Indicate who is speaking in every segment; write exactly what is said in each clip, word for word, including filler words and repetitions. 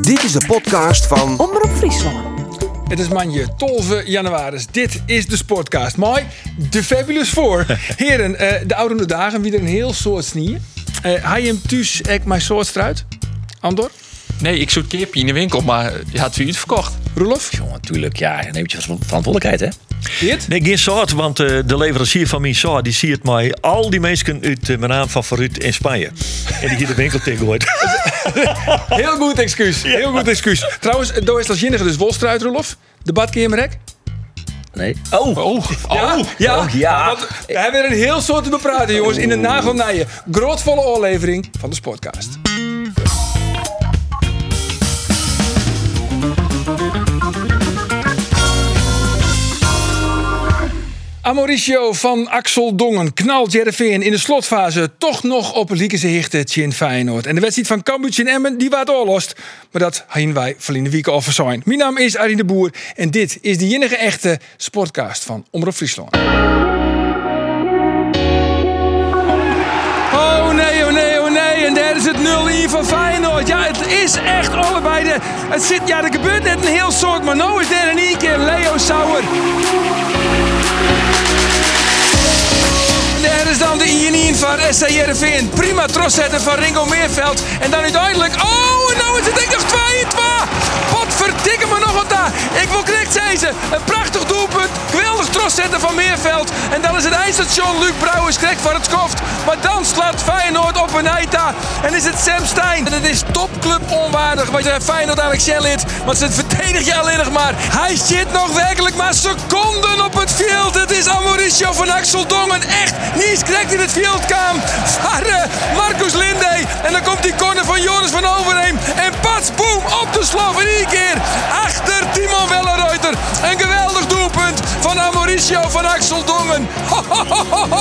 Speaker 1: Dit is de podcast van
Speaker 2: Omroep Friesland.
Speaker 3: Het is manje twaalf januari. Dit is de Sportcast. Mooi, de Fabulous Four. Heren, uh, de oude dagen weer een heel soort snieën. Uh, Hij hem thuis ek mijn soort struit? Andor?
Speaker 4: Nee, ik zoet keerpje in de winkel, maar je had het verkocht.
Speaker 3: Roelof?
Speaker 5: Jongen, natuurlijk. Ja, dan neemt je verantwoordelijkheid, hè?
Speaker 3: Geert?
Speaker 6: Nee, geen soort, want uh, de leverancier van mijn soort die ziet mij al die mensen uit uh, mijn naam favoriet in Spanje. En die hier de winkel tegenwoordig.
Speaker 3: Heel goed excuus. Heel goed excuus. Trouwens, door is als jinnige dus wolstruit, Roelof. De badkamerrek?
Speaker 5: Nee. Oh,
Speaker 4: Oh,
Speaker 3: Ja, ja.
Speaker 5: Oh, ja.
Speaker 3: Want we hebben weer een heel soort te bepraten, jongens. In de nagelnijen. Grootvolle oorlevering van de Sportcast. Mauricio van Axel Dongen knalt Jereveen in de slotfase toch nog op Liekese Hichte Tjin Feyenoord. En de wedstrijd van Cambuur Tjin Emmen die waard oorlost. Maar dat hadden wij verleden week al verzorgd. Mijn naam is Arjen de Boer en dit is de enige echte Sportcast van Omroep Friesland. Oh nee, oh nee, oh nee. En daar is het nul-een van Feyenoord. Ja, het is echt allebei de... Het zit, ja, er gebeurt net een heel soort, maar nou is er in één keer Leo Sauer. Daar is dan de één-een van S C Heerenveen. Prima troszetten van Ringo Meerveld. En dan uiteindelijk... Oh, en nou is het denk ik nog twee twee. Wat verdikke me nog wat daar. Ik wil correct zeggen. Een prachtig doelpunt. Geweldig troszetten van Meerveld. En dan is het eindstation. Luc Brouwers krijgt voor het skoft. Maar dan slaat Feyenoord op een eita. En is het Sam Stein. En het is topclub onwaardig. Wat Feyenoord eigenlijk zelf lid. Want ze verdedigen je alleen nog maar. Hij zit nog werkelijk maar seconden op het veld. Het is Mauricio van Axel Dongen. Echt niet correct in het veld kwam. Van uh, Marcus Linde. En dan komt die corner van Joris van Overheem. En pats, boem, op de slof in één keer. Achter Timon Welleruiter. Een geweldig doelpunt van Mauricio van Axel Dongen. Ho, ho, ho, ho, ho.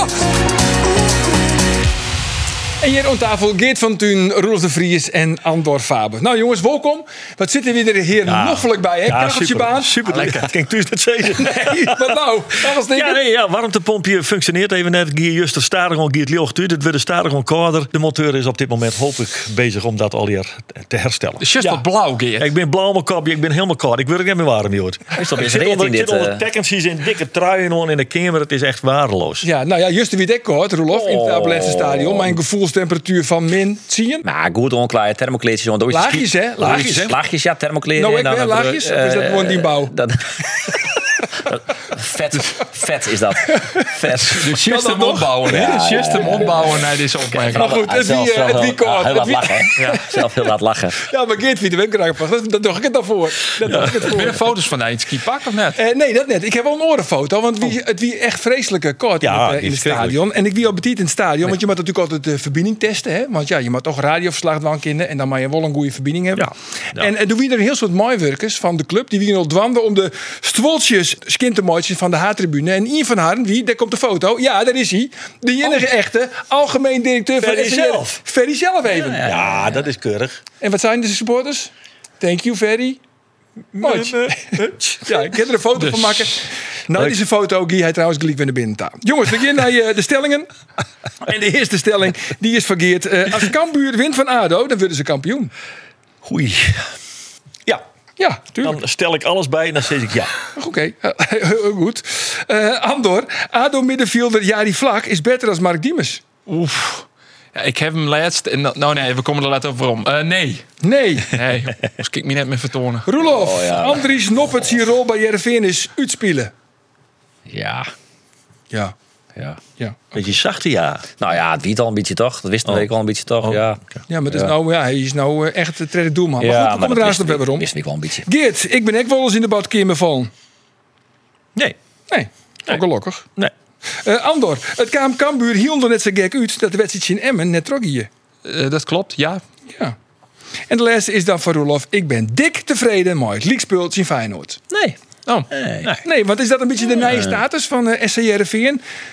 Speaker 3: En hier aan tafel Geert van Thun, Roelof de Vries en Andor Faber. Nou jongens, welkom. Wat zitten we er hier
Speaker 6: Ja.
Speaker 3: noffelijk bij, hè?
Speaker 6: Ja,
Speaker 3: Kacheltje
Speaker 6: super.
Speaker 3: baan.
Speaker 6: Super lekker. Dat kan ik thuis net zeggen.
Speaker 3: Nee, wat nou? Dat was denk
Speaker 6: Ja, nee, ja, warmtepompje functioneert even net. Gier just de stadion, Gier het lucht uit. Het wordt de stadion kouder. De monteur is op dit moment hopelijk bezig om dat alweer te herstellen.
Speaker 4: Dus just
Speaker 3: Ja.
Speaker 4: wat blauw, Geert.
Speaker 6: Ik ben blauw op mijn kopje, ik ben helemaal koud. Ik word er niet meer warm, joh.
Speaker 5: Is dat
Speaker 6: Ik
Speaker 5: eens
Speaker 6: zit
Speaker 5: reet
Speaker 6: onder,
Speaker 5: in
Speaker 6: ik zit
Speaker 5: dit...
Speaker 6: onder
Speaker 5: eh,
Speaker 6: tekentjes in dikke truien on in de kamer. Het is echt waardeloos.
Speaker 3: Ja, nou ja, juist wie ik gehoord, Roelof, in het Abeletse stadion. Mijn gevoelstemperatuur van min, zie je?
Speaker 5: Maar goed, onklaar. Thermokleedjes. jongen, doe je
Speaker 3: Laagjes, hè? Laagjes, hè?
Speaker 5: Laagjes, ja. Thermokleedjes.
Speaker 3: Nou,
Speaker 5: en
Speaker 3: ik
Speaker 5: dan
Speaker 3: ben
Speaker 5: hebben we,
Speaker 3: laagjes, of is dat
Speaker 5: eh,
Speaker 3: gewoon die bouw?
Speaker 5: dat- dat- vet, vet is dat. Vet.
Speaker 4: Dus just
Speaker 3: dat
Speaker 4: hem
Speaker 3: nog?
Speaker 4: opbouwen, hè?
Speaker 5: Ja,
Speaker 4: Dus just
Speaker 5: ja,
Speaker 4: hem opbouwen naar deze opmerking.
Speaker 3: Maar goed, het
Speaker 5: Zelf-
Speaker 3: wie, eh,
Speaker 5: zelf
Speaker 3: het wie
Speaker 5: heel-
Speaker 3: kort,
Speaker 5: Heel
Speaker 3: het
Speaker 5: laat
Speaker 3: wie-
Speaker 5: lachen, hè? Zelf heel laat lachen.
Speaker 3: Ja, maar Geert vindt hem ook graag. Dat, dat doe ik het dan voor. Dat doe ik het
Speaker 4: Heb je
Speaker 3: voor.
Speaker 4: er foto's van een skipak of net?
Speaker 3: Eh, nee, dat net. Ik heb wel een orenfoto, want wie, het wie echt vreselijke kort
Speaker 6: Ja,
Speaker 3: in het, eh, in
Speaker 6: die
Speaker 3: het
Speaker 6: is verschrikkelijk.
Speaker 3: stadion. En ik wie op betiet in het stadion, want je moet natuurlijk altijd de verbinding testen. Hè? Want ja, je moet toch radioverslag doen kinderen en dan moet je wel een goede verbinding hebben.
Speaker 6: Ja, ja.
Speaker 3: En uh, doen we er een heel soort mooiwerkers van de club, die wie al dwanden om de stwoltjes, skintermootjes van de H-tribune. En een van haar, wie, daar komt de foto. Ja, daar is hij. De enige echte algemeen directeur van
Speaker 6: Ferry
Speaker 3: S C R.
Speaker 6: zelf.
Speaker 3: Ferry zelf even.
Speaker 6: Ja, dat is keurig.
Speaker 3: En wat zijn de supporters? Thank you, Ferry. Mooi. Ja, ik kan er een foto
Speaker 4: Dus.
Speaker 3: van maken. Nou, dit is een foto. Guy, hij trouwens gelijk weer naar binnen taal. Jongens, we beginnen naar uh, de stellingen. En de eerste stelling, die is vergeerd. Uh, als Cambuur wint van ADO, dan worden ze kampioen.
Speaker 6: Oei. Ja,
Speaker 3: Ja, tuurlijk.
Speaker 6: dan stel ik alles bij en dan zeg ik ja.
Speaker 3: Oké, uh, heel goed. Uh, Andor, ADO middenvelder Jari Vlak is beter dan Mark Diemers.
Speaker 4: Oef. Ja, ik heb hem laatst... En, nou nee, we komen er later over om. Uh, nee.
Speaker 3: Nee.
Speaker 4: Nee. Moest ik me net meer vertonen.
Speaker 3: Roelof,
Speaker 5: Oh, ja.
Speaker 3: Andries Noppert zijn rol bij Jereveen is uitspelen.
Speaker 5: Ja.
Speaker 3: Ja,
Speaker 5: Ja.
Speaker 3: ja.
Speaker 6: Beetje zachte ja.
Speaker 5: Nou ja, het wiet al een beetje toch? Dat wist een
Speaker 6: Oh.
Speaker 5: week al een beetje toch?
Speaker 6: Oh.
Speaker 5: Ja.
Speaker 3: Ja, maar het is
Speaker 5: Ja.
Speaker 3: nou, ja, hij is nou uh, echt de tweede doelman. Maar goed, we komen
Speaker 5: dat
Speaker 3: er
Speaker 5: wist
Speaker 3: nog
Speaker 5: ik-
Speaker 3: wel weer om.
Speaker 5: wist ik wel een beetje.
Speaker 3: Geert, ik ben ook wel eens in de badkamer vallen.
Speaker 6: Nee,
Speaker 3: Nee, ook gelukkig.
Speaker 6: nee.
Speaker 3: Uh, Andor, het kwam Cambuur hielder net zo gek uit dat de wedstrijd in Emmen net trok hier.
Speaker 4: Uh, dat klopt, ja.
Speaker 3: Ja. En de laatste is dan van Roelof. Ik ben dik tevreden met het leaguespeelt in Feyenoord.
Speaker 5: Nee.
Speaker 4: Oh.
Speaker 5: Nee.
Speaker 3: Nee, want is dat een beetje de nieuwe status van uh, S C Heerenveen?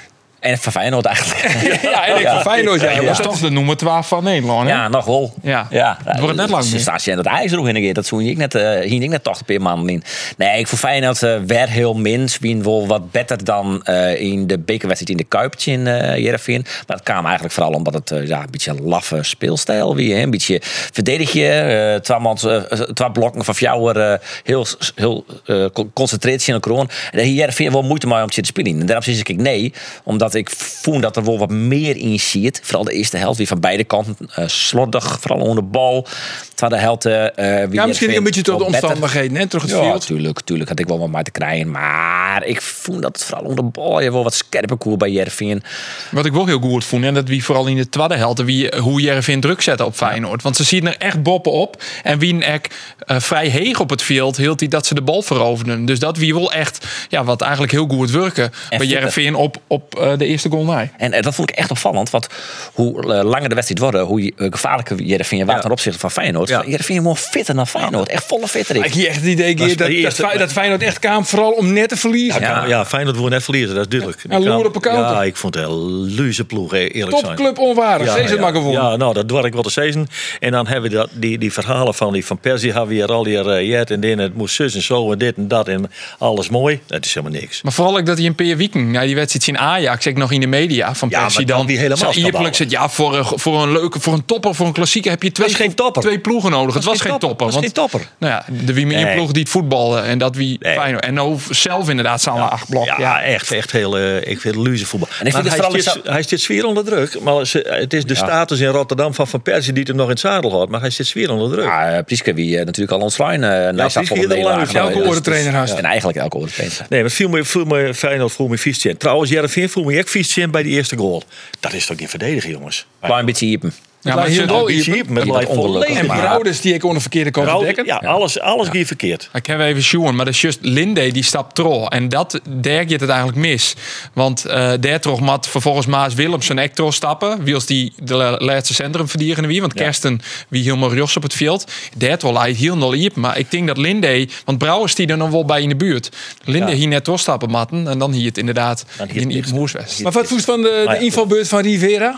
Speaker 5: En van Feyenoord eigenlijk.
Speaker 3: Ja, en ik van Feyenoord. Ja,
Speaker 4: Ja,
Speaker 3: ja.
Speaker 4: dat is toch de nummer twaalf van Nederland, hè?
Speaker 5: Ja, nog wel.
Speaker 4: Ja.
Speaker 5: ja.
Speaker 4: Het wordt net lang
Speaker 5: Ze
Speaker 4: meer.
Speaker 5: staan ze in dat ijzer in een keer. Dat zoen ik net, uh, hier ik net tachtig per man in. Nee, ik voor Feyenoord uh, werd heel min. Ze waren wel wat beter dan uh, in de bekerwedstrijd in de Kuiptje in uh, Heerenveen. Maar dat kwam eigenlijk vooral omdat het uh, ja, een beetje een laffe speelstijl wie, hè? Een beetje verdedig je. Uh, twee, man, uh, twee blokken van jou uh, heel, heel uh, concentreerd in de kroon. En hier Heerenveen wel moeite mee om te spelen. En daarom zeg ik nee, omdat ik voel dat er wel wat meer in zit. Vooral de eerste helft, weer van beide kanten uh, slordig, vooral onder de bal. Tweede helft. Uh,
Speaker 3: Ja, misschien een beetje door de omstandigheden, hè? Terug het
Speaker 5: ja,
Speaker 3: veld.
Speaker 5: tuurlijk, tuurlijk had ik wel wat maar te krijgen. Maar ik voel dat het vooral onder de bal je wel wat scherper koer bij Heerenveen.
Speaker 4: Wat ik wel heel goed vond, en dat wie vooral in de tweede helft, wie, hoe Heerenveen druk zetten op Feyenoord. Want ze zien er echt boppen op. En wie echt uh, vrij heeg op het veld hield hij dat ze de bal veroverden. Dus dat wie wel echt, ja, wat eigenlijk heel goed werken bij Heerenveen op, op uh, de eerste goal na.
Speaker 5: En uh, dat vond ik echt opvallend. Want hoe uh, langer de wedstrijd wordt, hoe uh, gevaarlijker Heerenveen was
Speaker 6: Ja.
Speaker 5: ten opzichte van Feyenoord.
Speaker 6: Ja.
Speaker 5: Heerenveen more fitter dan Feyenoord. Echt volle fitter.
Speaker 3: Ik heb echt het idee
Speaker 6: Dat is
Speaker 3: dat,
Speaker 6: de
Speaker 3: dat,
Speaker 6: eerste-
Speaker 3: dat, dat Feyenoord echt kwam vooral om net te verliezen.
Speaker 5: Ja.
Speaker 6: Ja, ja, Feyenoord wil net verliezen, dat is duidelijk.
Speaker 3: En
Speaker 6: Die
Speaker 3: loer
Speaker 6: kwam-
Speaker 3: op elkaar.
Speaker 6: Ja, ik vond het een luze ploeg, eh, eerlijk zijn.
Speaker 3: Topclub onwaardig. Zeg het maar gewoon.
Speaker 6: Ja, nou, dat doe ik wel te zeggen. En dan hebben we dat, die, die verhalen van, die, van Persie, hebben we hier al die uh, jet en dit, en het moest zus en zo en dit en dat en alles mooi. Dat is helemaal niks.
Speaker 4: Maar vooral ook dat hij een paar weken na die wedstrijd in Ajax, ik nog in de media van
Speaker 6: Ja,
Speaker 4: Persie
Speaker 6: maar dan
Speaker 4: dan.
Speaker 6: die helemaal
Speaker 4: Zo ierlijk
Speaker 6: schandalig.
Speaker 4: zit, ja, voor een, voor een leuke, voor een topper, voor een klassieker heb je twee,
Speaker 6: was geen topper.
Speaker 4: twee ploegen nodig. Het was geen topper.
Speaker 6: Dat was
Speaker 4: want,
Speaker 6: geen topper.
Speaker 4: Nou ja, de wie meer
Speaker 6: Nee.
Speaker 4: ploeg die het voetballen en dat wie
Speaker 6: Nee.
Speaker 4: Feyenoord. En nou zelf inderdaad zo'n acht blok.
Speaker 6: Ja,
Speaker 4: Ja,
Speaker 6: echt, echt heel, uh, ik vind het luze voetbal.
Speaker 5: En ik vind
Speaker 6: Maar
Speaker 5: het
Speaker 6: hij,
Speaker 5: vooral
Speaker 6: zit,
Speaker 5: zo-
Speaker 6: hij zit sfeer onder druk. Maar ze, het is de
Speaker 5: Ja.
Speaker 6: status in Rotterdam van Van Persie die hem nog in het zadel houdt. Maar hij zit sfeer onder druk.
Speaker 5: Ja, uh, Prieske wie uh, natuurlijk al ontslaan. Uh, ja,
Speaker 6: Prieske hier al lang is
Speaker 3: elke orentrainer haast.
Speaker 5: En eigenlijk elke orentrainer.
Speaker 6: Nee, maar viel me, viel me Feyenoord voel me vies in. Trouwens, Heerenveen voel me echt vies in bij die eerste goal. Dat is toch niet verdedigen, jongens.
Speaker 5: Klein beetje iepen.
Speaker 4: ja,
Speaker 3: maar
Speaker 4: maar
Speaker 3: hier
Speaker 4: ze-
Speaker 3: wel-
Speaker 6: Een beetje
Speaker 3: je-
Speaker 6: hier met
Speaker 5: je
Speaker 6: lijf
Speaker 5: bent ongelukkig.
Speaker 6: volledig.
Speaker 3: En
Speaker 5: Maar-
Speaker 3: Brouwers die ik onder verkeerde kant
Speaker 6: Rauw-
Speaker 3: dekken.
Speaker 6: Ja, alles, alles ging verkeerd.
Speaker 4: Ik heb even sjoen, maar dat is juist Linde die stapt tro. En dat, daar gaat het eigenlijk mis. Want uh, daar toch mat vervolgens Maas Willemsen echt tro stappen. Wie als die de la- laatste centrum verdienen wie. Want
Speaker 6: Ja.
Speaker 4: Kersten wie helemaal Jos op het veld. Daar toch lijkt heel nul iep. Maar ik denk dat Linde, want Brouwers die er nog wel bij in de buurt. Linde
Speaker 6: Ja.
Speaker 4: hier net doorstappen matten. En dan hier het inderdaad
Speaker 6: Dan hier
Speaker 4: in
Speaker 6: het
Speaker 4: Iep
Speaker 6: niks.
Speaker 4: Moerswest.
Speaker 3: Maar wat voest van de,
Speaker 6: Maar
Speaker 3: de
Speaker 6: ja,
Speaker 3: invalbeurt van Rivera?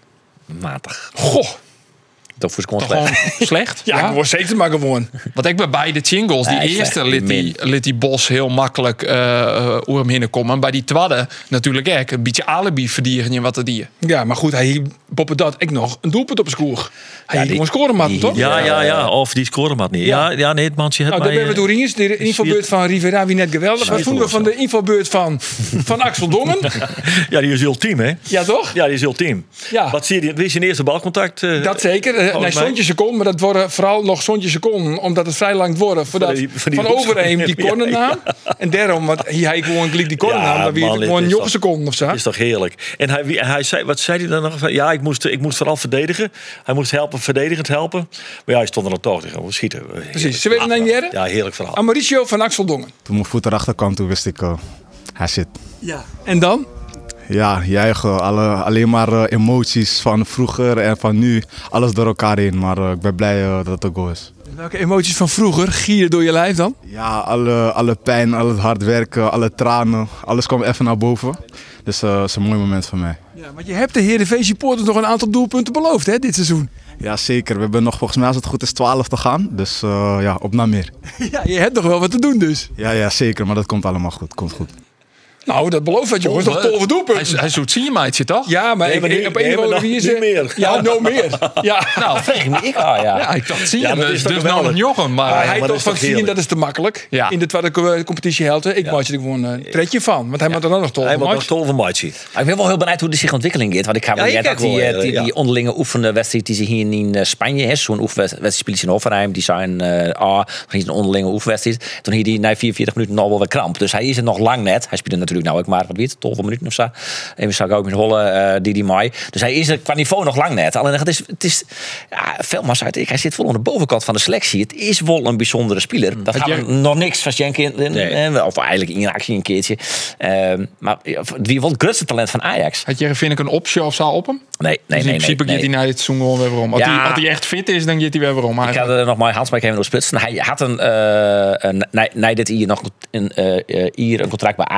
Speaker 5: Matig.
Speaker 3: Goh.
Speaker 5: Dat voor
Speaker 4: Toch gewoon slecht?
Speaker 3: Ja, ik word steeds maar gewoon.
Speaker 4: Want ik ben bij de jingles, die
Speaker 5: Nee,
Speaker 4: eerste
Speaker 5: slecht.
Speaker 4: liet die, liet die Bos heel makkelijk uh, uh, oer hem heen komen. En bij die tweede natuurlijk ook een beetje alibi verdienen wat er die.
Speaker 3: Ja, maar goed, hij poppen dat ik nog een doelpunt op scoor. Hij
Speaker 5: die-
Speaker 3: moet scoren, man,
Speaker 5: die-
Speaker 3: toch?
Speaker 6: Ja, ja, ja. Of die scoren maar niet. Ja, ja, nee, het mansje het
Speaker 3: Nou, daar
Speaker 6: mij,
Speaker 3: ben we door eens. De invalbeurt van Rivera, wie net geweldig. Wat vonden we van de invalbeurt van, van Axel Dongen?
Speaker 6: Ja, die is ultiem, hè?
Speaker 3: Ja, toch?
Speaker 6: Ja, die is ultiem.
Speaker 3: Ja.
Speaker 6: Wat zie je? Wie is zijn eerste balcontact? uh,
Speaker 3: Dat zeker. Eh, Nee,
Speaker 6: mij.
Speaker 3: zontje seconden, maar dat worden vooral nog zontje seconden, omdat het vrij lang wordt voordat
Speaker 6: Van die-
Speaker 3: van,
Speaker 6: van die
Speaker 3: Overheem die
Speaker 6: Ja,
Speaker 3: corner nam. En daarom, want hij gewoon gelijk die corner
Speaker 6: Ja,
Speaker 3: nam, dan weer
Speaker 6: man, dit
Speaker 3: gewoon
Speaker 6: is
Speaker 3: negen
Speaker 6: toch-
Speaker 3: seconden of zo.
Speaker 6: is toch heerlijk. En hij, wie- hij zei, wat zei hij dan nog? Van, ja, ik moest, ik moest vooral verdedigen. Hij moest helpen, verdedigend helpen. Maar ja, hij stond er dan toch tegen. Schieten.
Speaker 3: Precies. Ze weten een jaren?
Speaker 6: Ja, heerlijk verhaal.
Speaker 3: Amaricio van Axel Dongen.
Speaker 1: Toen mijn voet erachter kwam, toen wist ik, uh, hij zit.
Speaker 3: Ja. En dan?
Speaker 1: Ja, juichen, alle, alleen maar uh, emoties van vroeger en van nu. Alles door elkaar heen, maar uh, ik ben blij uh, dat het een goal is.
Speaker 3: Welke emoties van vroeger gieren door je lijf dan?
Speaker 1: Ja, alle, alle pijn, al het hard werken, alle tranen, alles kwam even naar boven. Dus uh, dat is een mooi moment voor mij.
Speaker 3: Ja, want je hebt de Heerenveen supporters nog een aantal doelpunten beloofd, hè, dit seizoen.
Speaker 1: Ja, zeker. We hebben nog volgens mij als het goed is twaalf te gaan. Dus uh, ja, op naar meer.
Speaker 3: Ja, je hebt nog wel wat te doen dus.
Speaker 1: Ja, ja, zeker. Maar dat komt allemaal goed. Komt goed.
Speaker 3: Nou, dat belooft wat, jongens. Nog tolve
Speaker 4: Hij,
Speaker 3: doelpunten.
Speaker 4: hij zoekt zie je maatje toch?
Speaker 3: Ja, maar,
Speaker 6: Nee, maar
Speaker 3: ik,
Speaker 6: nu-
Speaker 3: op een
Speaker 6: nee,
Speaker 3: of
Speaker 6: maar
Speaker 3: andere
Speaker 6: nog
Speaker 3: manier...
Speaker 6: niet meer.
Speaker 3: Ja, nog meer. Ja,
Speaker 4: Nou,
Speaker 5: Ik ah, ja.
Speaker 4: ja, ik dacht zie je
Speaker 6: Ja,
Speaker 4: hem.
Speaker 6: dat is
Speaker 4: Dus,
Speaker 6: toch
Speaker 4: dus nou nog
Speaker 6: geweldig.
Speaker 4: Jochem. Maar,
Speaker 3: Maar
Speaker 6: ja,
Speaker 3: hij
Speaker 6: maar dat
Speaker 3: toch
Speaker 6: is
Speaker 3: van
Speaker 6: toch
Speaker 3: zien,
Speaker 6: heerlijk.
Speaker 3: dat is te makkelijk.
Speaker 4: Ja.
Speaker 3: In de tweede co- competitiehelte. Ik maak er gewoon een tredje van. Want hij moet er dan nog tolve
Speaker 6: Hij moet nog
Speaker 3: match.
Speaker 6: tol van matchje.
Speaker 5: Maar ik ben wel heel benieuwd hoe die zich ontwikkeling gaat. Want ik ga
Speaker 6: Ja,
Speaker 5: me
Speaker 6: ik
Speaker 5: net dat
Speaker 6: kijk
Speaker 5: die,
Speaker 6: wel,
Speaker 5: eh, die,
Speaker 6: ja.
Speaker 5: die onderlinge oefenwedstrijd die ze hier in eh, Spanje hebben. Zo'n oefenwedstrijd spelen ze in Hoffenheim. Die zijn uh, ah, een onderlinge oefenwedstrijd. Toen hier die na vierenveertig minuten al wel weer kramp. Dus hij is er nog lang net. Hij speelde natuurlijk nou ook maar wat weet, twaalf minuten of zo. Even zou ik ook met Holle uh, die die mei. Dus hij is er qua niveau nog lang net. Alleen het is, het is ja, veel maar uit. Hij zit wel aan de bovenkant van de selectie. Het is wel een bijzondere speler. Dat
Speaker 4: Had
Speaker 5: gaan
Speaker 4: jij-
Speaker 5: we nog niks van Schenken.
Speaker 6: Nee.
Speaker 5: Of eigenlijk in actie een keertje. Uh, maar ja, wie wel het grootste talent van Ajax.
Speaker 4: had je vind ik een optie of zo op hem?
Speaker 5: Nee, nee,
Speaker 4: Dus
Speaker 5: nee.
Speaker 4: in
Speaker 5: nee,
Speaker 4: principe
Speaker 5: nee.
Speaker 4: gaat hij naar dit seizoen gewoon weer weer om. Als,
Speaker 5: Ja.
Speaker 4: hij, als hij echt fit is, dan gaat hij weer weer om.
Speaker 5: Ik
Speaker 4: eigenlijk.
Speaker 5: had er nog maar Hans, maar ik heb hem nog splitsen. Hij had een, uh, een nee, nee, dit hier nog een, uh, hier een contract bij Ajax. Alleen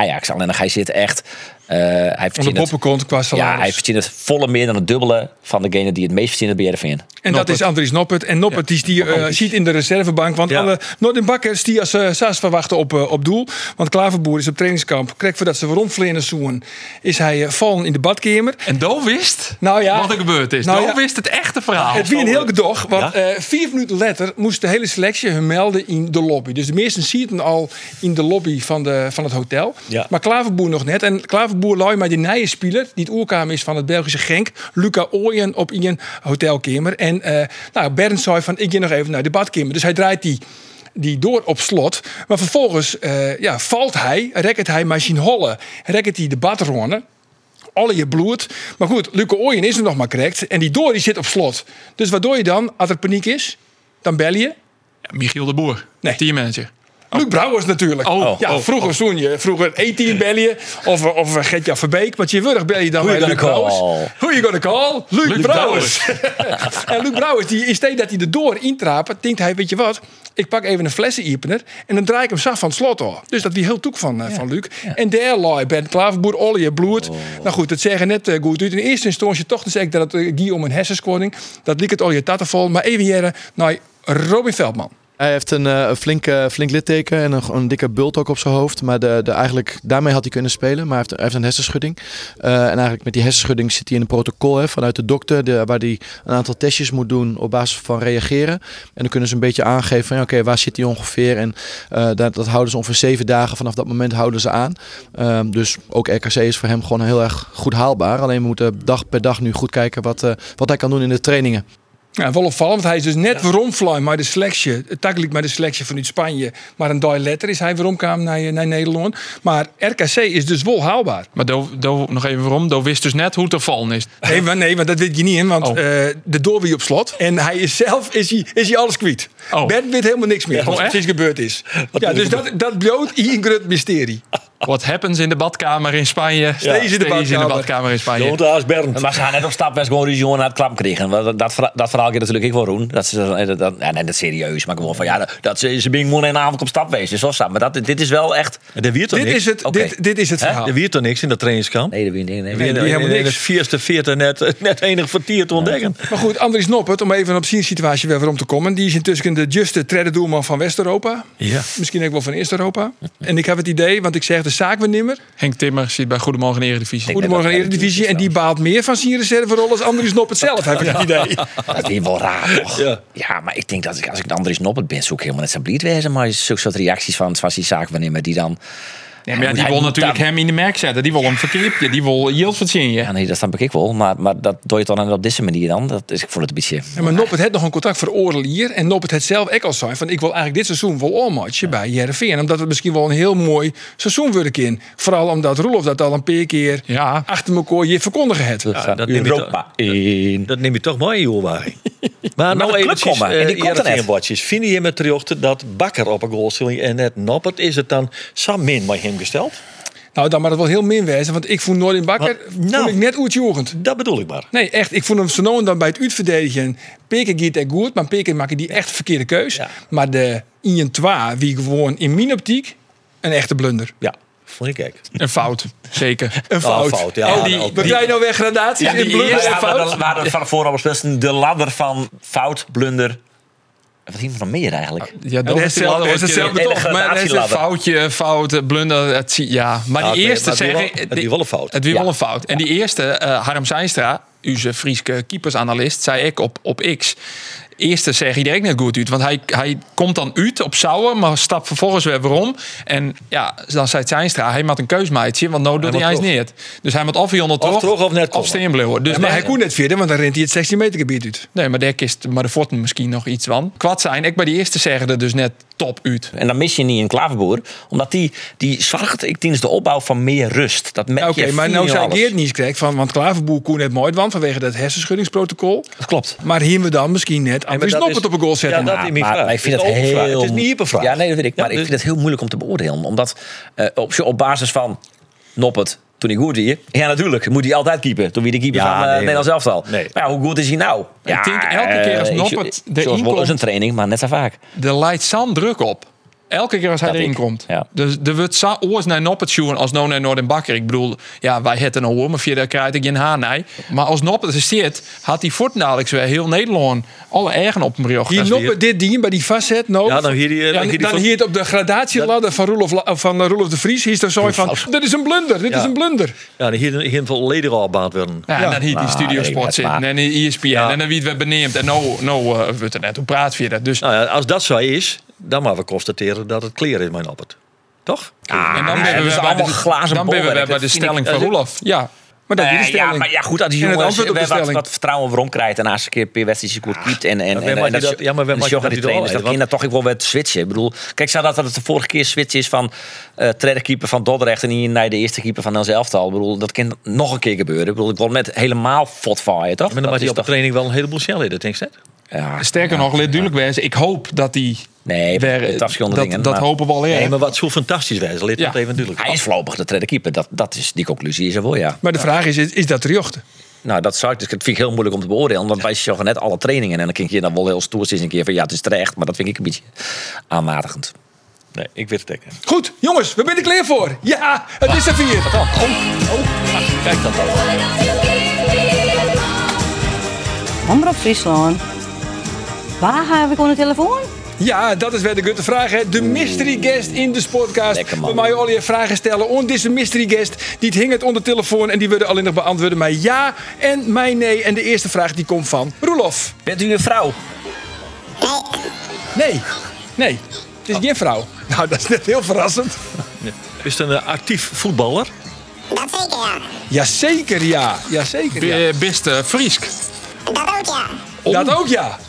Speaker 5: En hij zit echt... Uh, hij
Speaker 3: Van de
Speaker 5: verdient het,
Speaker 3: boppenkont qua salaris.
Speaker 5: ja, hij verdient het volle meer dan het dubbele van degene die het meest verdient bij Heerenveen.
Speaker 3: En dat is Andries Noppert. En Noppert die, die uh, ziet in de reservebank. Want
Speaker 6: Ja.
Speaker 3: alle Noordin Bakkers die als uh, Saas verwachten op, uh, op doel. Want Klaverboer is op trainingskamp. Krijg voordat ze rondvleerden zoen. Is hij uh, vallen in de badkamer.
Speaker 4: En Do wist
Speaker 3: Nou ja,
Speaker 4: wat er gebeurd is.
Speaker 3: nou
Speaker 4: Do
Speaker 3: ja.
Speaker 4: wist het echte verhaal.
Speaker 3: Het wie een heel gedoog. Want
Speaker 6: Ja?
Speaker 3: uh, vier minuten later moest de hele selectie hun melden in de lobby. Dus de meesten zitten al in de lobby van, de, van het hotel.
Speaker 6: Ja.
Speaker 3: Maar Klaverboer nog net. En Klaverboer lui maar die nieuwe speler. Die het oerkamer is van het Belgische Genk. Luca Ooyen op in een hotelkamer. En uh, nou, Bernd zei van ik ga nog even naar de badkamer. Dus hij draait die... die door op slot. Maar vervolgens uh, ja, valt hij, rekt hij maar zijn hollen. Rekt hij de badronnen. Alle je bloed. Maar goed, Luca Ooyen is er nog maar correct. En die door die zit op slot. Dus wat doe je dan als er paniek is? Dan bel je.
Speaker 4: Ja, Michiel de Boer,
Speaker 3: Nee.
Speaker 4: teammanager.
Speaker 3: Luc Brouwers natuurlijk.
Speaker 4: Oh,
Speaker 3: ja,
Speaker 4: oh,
Speaker 3: vroeger zoen je. Vroeger E-team bel je. Of, of Gertja Verbeek. Maar tegenwoordig bel je dan
Speaker 5: Who
Speaker 3: bij
Speaker 5: you
Speaker 3: Luc
Speaker 5: gonna
Speaker 3: Brouwers.
Speaker 5: call?
Speaker 3: Who you gonna call? Luc,
Speaker 4: Luc
Speaker 3: Brouwers. En Luc Brouwers, die, in steeds dat hij erdoor intrapt, denkt hij, weet je wat? Ik pak even een flesseniepener en dan draai ik hem zacht van het slot af. Dus dat wie heel toek van, uh, van Luc. En daar lag Ben Klaverboer, olie, bloed. Nou goed, dat zeggen net uh, goed uit. In eerste instantie toch te zeggen dat het uh, ging om een hersenscoring. Dat liep het olie tattenvol. Maar even hier naar Robin Veldman.
Speaker 2: Hij heeft een, uh, een flink, uh, flink litteken en een, een dikke bult ook op zijn hoofd. Maar de, de, eigenlijk, daarmee had hij kunnen spelen. Maar hij heeft, hij heeft een hersenschudding. Uh, en eigenlijk met die hersenschudding zit hij in een protocol hè, vanuit de dokter. De, waar hij een aantal testjes moet doen op basis van reageren. En dan kunnen ze een beetje aangeven van ja, oké, okay, waar zit hij ongeveer. En uh, dat, dat houden ze ongeveer zeven dagen. Vanaf dat moment houden ze aan. Uh, dus ook R K C is voor hem gewoon heel erg goed haalbaar. Alleen we moeten dag per dag nu goed kijken wat, uh, wat hij kan doen in de trainingen.
Speaker 3: Ja, wel opvallend, want hij is dus net ja. waarom fly maar de selectie, takkelijk maar de selectie vanuit Spanje, maar een dag later is hij waarom kwam naar, naar Nederland. Maar R K C is dus wel haalbaar.
Speaker 4: Maar do, do, nog even waarom, Do wist dus net hoe het er vallen is.
Speaker 3: Nee, maar, nee, maar dat weet je niet in, want
Speaker 4: oh.
Speaker 3: uh, de door weer op slot. En hij is zelf, is hij, is hij alles kwijt.
Speaker 4: Oh.
Speaker 3: Ben weet helemaal niks meer,
Speaker 4: Ja,
Speaker 3: wat
Speaker 4: oh,
Speaker 3: precies gebeurd is. Ja, dus dat, dat bloot een groot mysterie.
Speaker 4: What happens in de badkamer in Spanje.
Speaker 3: Steeds in de badkamer.
Speaker 4: in de badkamer in Spanje.
Speaker 6: Jongen, daar is Bernd.
Speaker 5: Maar ze gaan net op stap best gewoon ruzie naar het klap kregen. Dat, dat, dat verhaal gaat natuurlijk ik wel doen. Dat ze dat, dat, ja, nee, dat serieus, maar gewoon van ja, dat, dat ze ze bing een avond op stap wezen. Zo staat. Maar dat, dit is wel echt.
Speaker 6: Er wiert toch
Speaker 3: Dit
Speaker 6: niks?
Speaker 3: is het,
Speaker 5: Oké.
Speaker 3: dit, dit is het
Speaker 5: Hè?
Speaker 3: verhaal.
Speaker 6: Er wiert toch niks in dat trainingskamp?
Speaker 5: Nee, dat weet ik niet. Nee,
Speaker 6: Wie
Speaker 3: die helemaal
Speaker 6: in de
Speaker 3: niks.
Speaker 6: vierste, vierde net, net enig vertier te ontdekken.
Speaker 3: Maar goed, Andries Noppert, om even op zijn situatie weer om te komen. Die is intussen de juiste derde doelman van West-Europa.
Speaker 6: Ja.
Speaker 3: Misschien ook wel van Eerst-Europa. En ik heb het idee, want ik zeg de zaak weer nimmer.
Speaker 4: Henk Timmer zit bij Goedemorgen Eredivisie.
Speaker 3: Goedemorgen Eredivisie. En die baalt meer van zijn reserverol als Andries Noppert zelf, heb ik het idee.
Speaker 5: Dat is wel raar, toch?
Speaker 6: Ja.
Speaker 5: Ja, maar ik denk dat ik, als ik Andries Noppert ben, zoek ik helemaal net zo blied wezen. Maar zulke soort reacties van, van die zaken wanneer die dan.
Speaker 4: Ja, maar ja, die
Speaker 5: hij
Speaker 4: wil
Speaker 5: moet
Speaker 4: natuurlijk
Speaker 5: dan-
Speaker 4: hem in de merk zetten. Die wil hem verkeerd. Die wil yield verzinnen.
Speaker 5: Ja, nee, dat snap ik wel. Maar, maar dat doe je dan op deze manier dan. Dat is, ik vond het een beetje.
Speaker 3: Ja, maar Noppert had nog een contact voor Orelier. En Noppert had zelf ook al zijn van ik wil eigenlijk dit seizoen wel ommatchen bij Heerenveen. Omdat het misschien wel een heel mooi seizoen wordt in. Vooral omdat Roelof dat al een paar keer
Speaker 4: Ja.
Speaker 3: achter elkaar je verkondigen het.
Speaker 5: Ja,
Speaker 6: dat neem je
Speaker 5: Europa in.
Speaker 6: Dat neem je toch mooi, joh. Maar
Speaker 5: de
Speaker 6: nou
Speaker 5: club
Speaker 6: eventjes,
Speaker 5: komen, en die
Speaker 6: uh,
Speaker 5: komt er net.
Speaker 6: watjes. Vind je met terjochten dat Bakker op een goal zit en net Noppert? Is het dan zo min bij hem gesteld?
Speaker 3: Nou, dan maar dat wel heel min wezen. Want ik vond Noordin Bakker
Speaker 6: Wat?
Speaker 3: vond
Speaker 6: Nou.
Speaker 3: ik net uitjogend.
Speaker 6: Dat bedoel ik maar.
Speaker 3: Nee, echt. Ik vond hem zo nou en dan bij het uitverdedigen. Peker gaat echt goed, maar Peker maakt die echt verkeerde keus.
Speaker 6: Ja.
Speaker 3: Maar de Ian Twa, wie gewoon in mijn optiek een echte blunder.
Speaker 6: Ja, vond ik echt.
Speaker 4: Een fout. Zeker.
Speaker 3: Een fout.
Speaker 6: fout, ja.
Speaker 3: Oh, die,
Speaker 6: Die-
Speaker 3: wat jij nou weer gradaties
Speaker 5: Ja,
Speaker 3: in
Speaker 5: die
Speaker 3: blunder
Speaker 5: eerste
Speaker 3: en
Speaker 5: ja,
Speaker 3: fout?
Speaker 5: we waren van voren al besproken. De ladder van fout, blunder. Wat zien we nog meer eigenlijk?
Speaker 4: Ja,
Speaker 3: dat is hetzelfde- dat is hetzelfde
Speaker 4: maar
Speaker 3: toch,
Speaker 4: maar
Speaker 5: maar
Speaker 4: dat is een
Speaker 5: ladder.
Speaker 4: foutje, fout, blunder. Het, zie- ja, maar die
Speaker 6: Ja, oké,
Speaker 4: eerste
Speaker 6: maar die
Speaker 4: zeg
Speaker 6: wel-
Speaker 4: ik.
Speaker 6: maar die wel een fout.
Speaker 4: Het wie
Speaker 5: Ja.
Speaker 4: wel een fout. En die eerste, uh, Harm Zijnstra, onze Frieske keepersanalist, zei ik op, op X. Eerste zeg hij direct net goed uit. Want hij, hij komt dan uit op Sauer, maar stapt vervolgens weer weer om. En ja, dan zei Zijnstra, hij maakt een keusmeidje, want nou doet hij
Speaker 6: moet
Speaker 4: eens
Speaker 6: terug.
Speaker 4: niet. Dus hij moet of vierhonderd
Speaker 6: Of
Speaker 4: terug,
Speaker 6: terug of net komen.
Speaker 4: steen blijven. Dus
Speaker 3: Ja, maar
Speaker 4: nee,
Speaker 3: hij kon net verder, want dan rent hij het zestien meter gebied uit.
Speaker 4: nee, maar daar kist maar de Forten misschien nog iets van. Kwad zijn, ik bij die eerste zeggen er dus net top uit.
Speaker 5: En dan mis je niet een Klaverboer. Omdat die, die zorgt ik tijdens de opbouw van meer rust. Dat merk
Speaker 3: Oké,
Speaker 5: je
Speaker 3: maar
Speaker 5: veel
Speaker 3: nou
Speaker 5: in
Speaker 3: zei
Speaker 5: alles.
Speaker 3: Geert niet kreeg van, want Klaverboer kon net mooi want vanwege dat hersenschuddingsprotocol.
Speaker 5: Dat klopt.
Speaker 3: Maar hier we dan misschien net
Speaker 6: maar
Speaker 3: Andries
Speaker 6: dat
Speaker 3: Noppert
Speaker 6: is-
Speaker 3: op een goal zetten.
Speaker 6: Ja, dat is mijn
Speaker 5: maar,
Speaker 6: vraag.
Speaker 5: maar ik vind
Speaker 6: Het
Speaker 5: het
Speaker 6: is een open
Speaker 5: heel...
Speaker 6: vraag. Het is niet een hypervraag.
Speaker 5: Ja, nee, dat weet ik. Maar
Speaker 6: Ja,
Speaker 5: ik vind het heel moeilijk om te beoordelen. Omdat uh, op, op basis van Noppert, toen hij goed hier... Ja, natuurlijk. Moet hij altijd keeper. Toen wie de keeper
Speaker 6: Ja,
Speaker 5: van uh,
Speaker 6: nee,
Speaker 5: Nederlands elftal.
Speaker 6: nee.
Speaker 5: Maar ja, hoe goed is hij nou?
Speaker 4: Ik denk elke keer als Noppert
Speaker 5: de
Speaker 4: erin
Speaker 5: Zoals wel eens
Speaker 4: komt-
Speaker 5: een training, maar net zo vaak.
Speaker 4: Er leidt zo'n druk op. Elke keer als hij
Speaker 5: Dat
Speaker 4: erin
Speaker 5: ik.
Speaker 4: komt.
Speaker 5: Ja.
Speaker 4: Dus er wordt zo oors naar Noppert sjoen als nou naar Noord en Bakker. Ik bedoel, ja, wij hebben een hoor, maar via daar krijg ik geen haar nee. Maar als Noppert er zit, had hij voortdadelijk weer heel Nederland alle eigen op een brug.
Speaker 3: Hier Noppert dit dien bij die facet. No.
Speaker 6: Ja, dan hier die...
Speaker 3: Ja,
Speaker 6: dan hier die
Speaker 3: dan
Speaker 6: van-
Speaker 3: hier het op de gradatieladder van Roelof, La- van eh, Roelof de Vries. Hier is er zo van, dit is een blunder, dit
Speaker 6: Ja.
Speaker 3: is een blunder.
Speaker 6: Ja, dan hier hier volledig al baand worden.
Speaker 4: Ja, en
Speaker 3: Ja.
Speaker 4: dan hier die
Speaker 5: Nou,
Speaker 4: Studio
Speaker 5: ik weet
Speaker 4: Sport
Speaker 5: het
Speaker 4: zitten
Speaker 5: maar.
Speaker 4: en die E S P N
Speaker 6: Ja.
Speaker 4: en dan wie het weer beneemt. En nou, nou uh, wordt er net hoe praat via. Dus
Speaker 6: Nou ja, als dat zo is, dan maar we constateren dat het clear is, mijn Appert. Toch?
Speaker 4: en dan
Speaker 5: ja,
Speaker 4: ben
Speaker 5: het
Speaker 4: we
Speaker 5: is
Speaker 4: bij
Speaker 5: allemaal
Speaker 4: de,
Speaker 5: glazen
Speaker 4: dan ben we
Speaker 5: bolwerk.
Speaker 4: weer bij
Speaker 5: Dat
Speaker 4: de
Speaker 5: vind ik-
Speaker 4: stelling van
Speaker 5: dat is-
Speaker 4: Roelof. Ja.
Speaker 3: Maar dat is de
Speaker 5: Nee, ja,
Speaker 3: stelling.
Speaker 5: maar ja, goed, als die
Speaker 3: En het
Speaker 5: jongens
Speaker 3: antwoord op de
Speaker 5: weer wat,
Speaker 3: stelling.
Speaker 5: wat vertrouwen waarom krijgt en als een keer per wedstrijd goed piept en en
Speaker 6: maar
Speaker 5: en,
Speaker 6: mag
Speaker 5: en
Speaker 6: je dat- ja, maar waar
Speaker 5: en
Speaker 6: mag je
Speaker 5: joggen
Speaker 6: dat
Speaker 5: die
Speaker 6: niet
Speaker 5: trainers,
Speaker 6: doorleiden?
Speaker 5: dan kan je dat toch ik wel weer switchen. Ik bedoel, kijk, zou dat dat het de vorige keer switch is van uh, tweede keeper van Dordrecht en hier naar de eerste keeper van ons elftal. Ik bedoel, dat kan nog een keer gebeuren. Ik bedoel, ik wil net helemaal fot van je, toch?
Speaker 6: Maar dan
Speaker 5: Dat
Speaker 6: maakt hij
Speaker 5: is
Speaker 6: op de
Speaker 5: toch-
Speaker 6: training wel een heleboel snelheden, denk je net?
Speaker 5: Ja,
Speaker 4: Sterker nog, let duidelijk wezen. Ik hoop dat die
Speaker 5: nee,
Speaker 4: weer,
Speaker 5: het verschillende
Speaker 4: dat,
Speaker 5: dingen.
Speaker 4: dat
Speaker 5: maar
Speaker 4: hopen we al eerder.
Speaker 6: Nee, maar wat zo fantastisch was, leert
Speaker 4: Ja.
Speaker 6: dat even duidelijk.
Speaker 5: hij is voorlopig de tweede keeper. Dat, dat is, die conclusie is er wel, ja.
Speaker 3: Maar de vraag is, is, is dat terjochten?
Speaker 5: Nou, dat zou ik, dus dat vind ik heel moeilijk om te beoordelen. Want wij joggen net alle trainingen en dan kijk je dan wel heel stoer is een keer van ja, het is terecht. Maar dat vind ik een beetje aanmatigend.
Speaker 6: Nee, ik weet het tekenen.
Speaker 3: Goed, jongens, we zijn er klaar voor. Ja, het is er vier.
Speaker 5: Kijk dat dan.
Speaker 7: Omroep Friesland. Waar heb ik aan de telefoon?
Speaker 3: Ja, dat is weer de grote vraag. Hè. De mystery guest in de podcast.
Speaker 5: Lekker, man.
Speaker 3: We mij al je vragen stellen. En deze mystery guest, die het hing het onder telefoon. En die worden alleen nog beantwoorden met ja en mij nee. En de eerste vraag die komt van Roelof.
Speaker 5: Bent u een vrouw?
Speaker 3: Nee, nee. Het is geen vrouw. Nou, dat is net heel verrassend.
Speaker 6: Is het een uh, actief voetballer?
Speaker 8: Dat zeker, ja.
Speaker 3: Jazeker ja. Jazeker ja.
Speaker 4: Be- Best uh, Friesk.
Speaker 8: Dat ook, ja.
Speaker 3: Dat ook ja.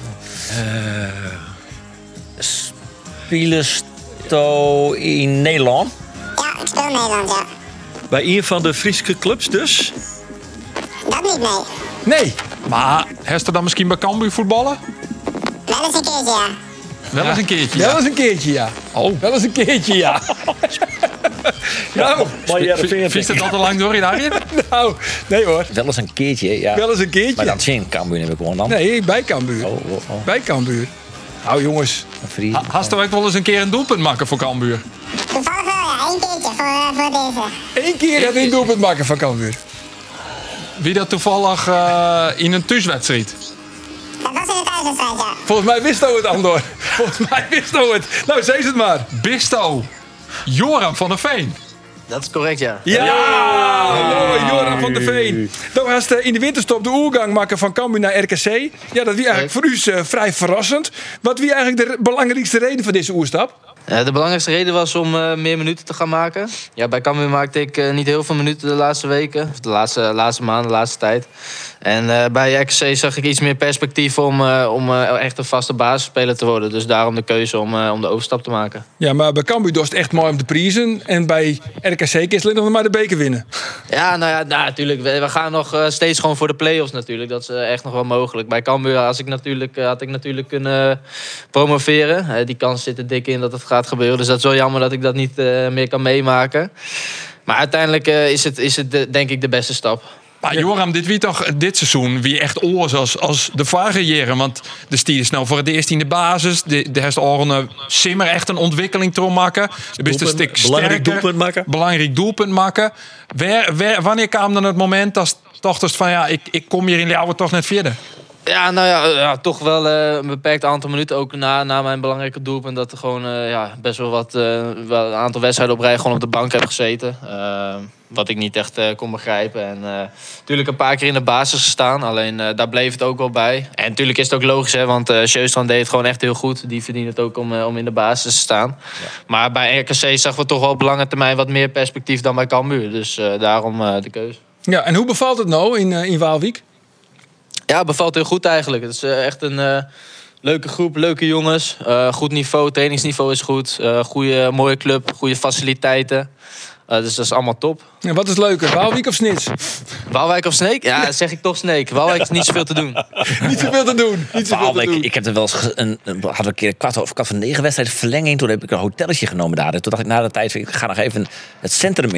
Speaker 5: Spielersto in Nederland?
Speaker 8: Ja, ik speel Nederland, ja.
Speaker 6: Bij een van de Friese clubs dus?
Speaker 8: Dat niet, nee.
Speaker 3: Nee.
Speaker 4: Maar heeft er dan misschien bij Cambuur voetballen?
Speaker 8: Wel eens een keertje, ja.
Speaker 4: Wel eens een keertje.
Speaker 3: Wel
Speaker 4: Ja.
Speaker 3: eens een keertje ja.
Speaker 4: Oh.
Speaker 3: Wel eens een keertje ja. nou,
Speaker 6: Maar ja, dat
Speaker 4: Vies het al te lang door in Arjen?
Speaker 3: nou, nee hoor.
Speaker 5: Wel eens een keertje, ja.
Speaker 3: Wel eens een keertje.
Speaker 5: Maar dan zien Cambuur heb ik gewoon dan.
Speaker 3: Nee, bij Cambuur.
Speaker 5: Oh, oh, oh.
Speaker 3: Bij Cambuur. Nou jongens.
Speaker 5: Een vriend.
Speaker 4: Ha- Hast er ook wel eens een keer een doelpunt maken voor Cambuur?
Speaker 8: Toevallig wel, ja. Eén keertje voor, uh, voor deze.
Speaker 3: Eén keer het een doelpunt maken van Cambuur.
Speaker 4: Wie dat toevallig uh, in een thuiswedstrijd?
Speaker 8: Dat was in de thuiswedstrijd, ja.
Speaker 3: Volgens mij wist hij het, Andor. Volgens mij wist hij het. Nou, zeg het maar.
Speaker 4: Bisto. Joram van der Veen.
Speaker 9: Dat is correct, ja.
Speaker 3: Ja! Mooi, Joran van der Veen. Nou, hast uh, in de winterstop de oergang maken van Cambuur naar R K C. Ja, dat was eigenlijk voor u uh, vrij verrassend. Wat was eigenlijk de belangrijkste reden voor deze oerstap?
Speaker 9: Uh, de belangrijkste reden was om uh, meer minuten te gaan maken. Ja, bij Cambuur maakte ik uh, niet heel veel minuten de laatste weken. Of de laatste, laatste maanden, de laatste tijd. En uh, bij R K C zag ik iets meer perspectief om, uh, om uh, echt een vaste basisspeler te worden. Dus daarom de keuze om, uh, om de overstap te maken.
Speaker 3: Ja, maar bij Cambuur was het echt mooi om te prijzen. En bij R K C is het alleen nog maar de beker winnen.
Speaker 9: Ja, nou ja, nou, natuurlijk. We, we gaan nog uh, steeds gewoon voor de play-offs natuurlijk. Dat is uh, echt nog wel mogelijk. Bij Cambuur als ik natuurlijk, uh, had ik natuurlijk kunnen uh, promoveren. Uh, die kans zit er dik in dat het gaat gebeuren. Dus dat is wel jammer dat ik dat niet uh, meer kan meemaken. Maar uiteindelijk uh, is het, is het de, denk ik de beste stap.
Speaker 4: Maar Joram, dit wie toch dit seizoen wie echt oors als, als de vorige jaren. Want de stier is nou voor het eerst in de basis. De, de heeft al een simmer echt een ontwikkeling te maken. De best een
Speaker 6: Doelpunt-
Speaker 4: stuk
Speaker 6: belangrijk
Speaker 4: sterker.
Speaker 6: doelpunt maken.
Speaker 4: Belangrijk doelpunt maken. Waar, waar, wanneer kwam dan het moment dat toch dus van ja, ik, ik kom hier in Leeuwen toch net verder?
Speaker 9: Ja, nou ja, ja toch wel uh, een beperkt aantal minuten. Ook na, na mijn belangrijke doelpunt. Dat er gewoon uh, ja, best wel wat uh, wel een aantal wedstrijden op rij gewoon op de bank heb gezeten. Uh, wat ik niet echt uh, kon begrijpen. En uh, natuurlijk een paar keer in de basis gestaan. Alleen uh, daar bleef het ook wel bij. En natuurlijk is het ook logisch, hè, want uh, Sjöstrand deed het gewoon echt heel goed. Die verdient het ook om, uh, om in de basis te staan. Ja. Maar bij R K C zagen we toch wel op lange termijn wat meer perspectief dan bij Cambuur. Dus uh, daarom uh, de keuze.
Speaker 3: Ja, en hoe bevalt het nou in, uh, in Waalwijk?
Speaker 9: Ja, bevalt heel goed eigenlijk. Het is uh, echt een uh, leuke groep, leuke jongens. Uh, goed niveau, trainingsniveau is goed. Uh, goede, mooie club, goede faciliteiten. Uh, dus dat is allemaal top.
Speaker 3: En wat is leuker, Waalwijk of Snits?
Speaker 9: Waalwijk of Sneek? Ja, ja. zeg ik toch Sneek. Waalwijk is niet zoveel te doen.
Speaker 3: Niet zoveel te doen. Niet zoveel te
Speaker 5: Waalwijk,
Speaker 3: doen.
Speaker 5: ik heb er wel eens een, een, had een keer een kwart of kwart van negen wedstrijd verlenging. Toen heb ik een hotelletje genomen daar. En toen dacht ik na de tijd, ik ga nog even het centrum in.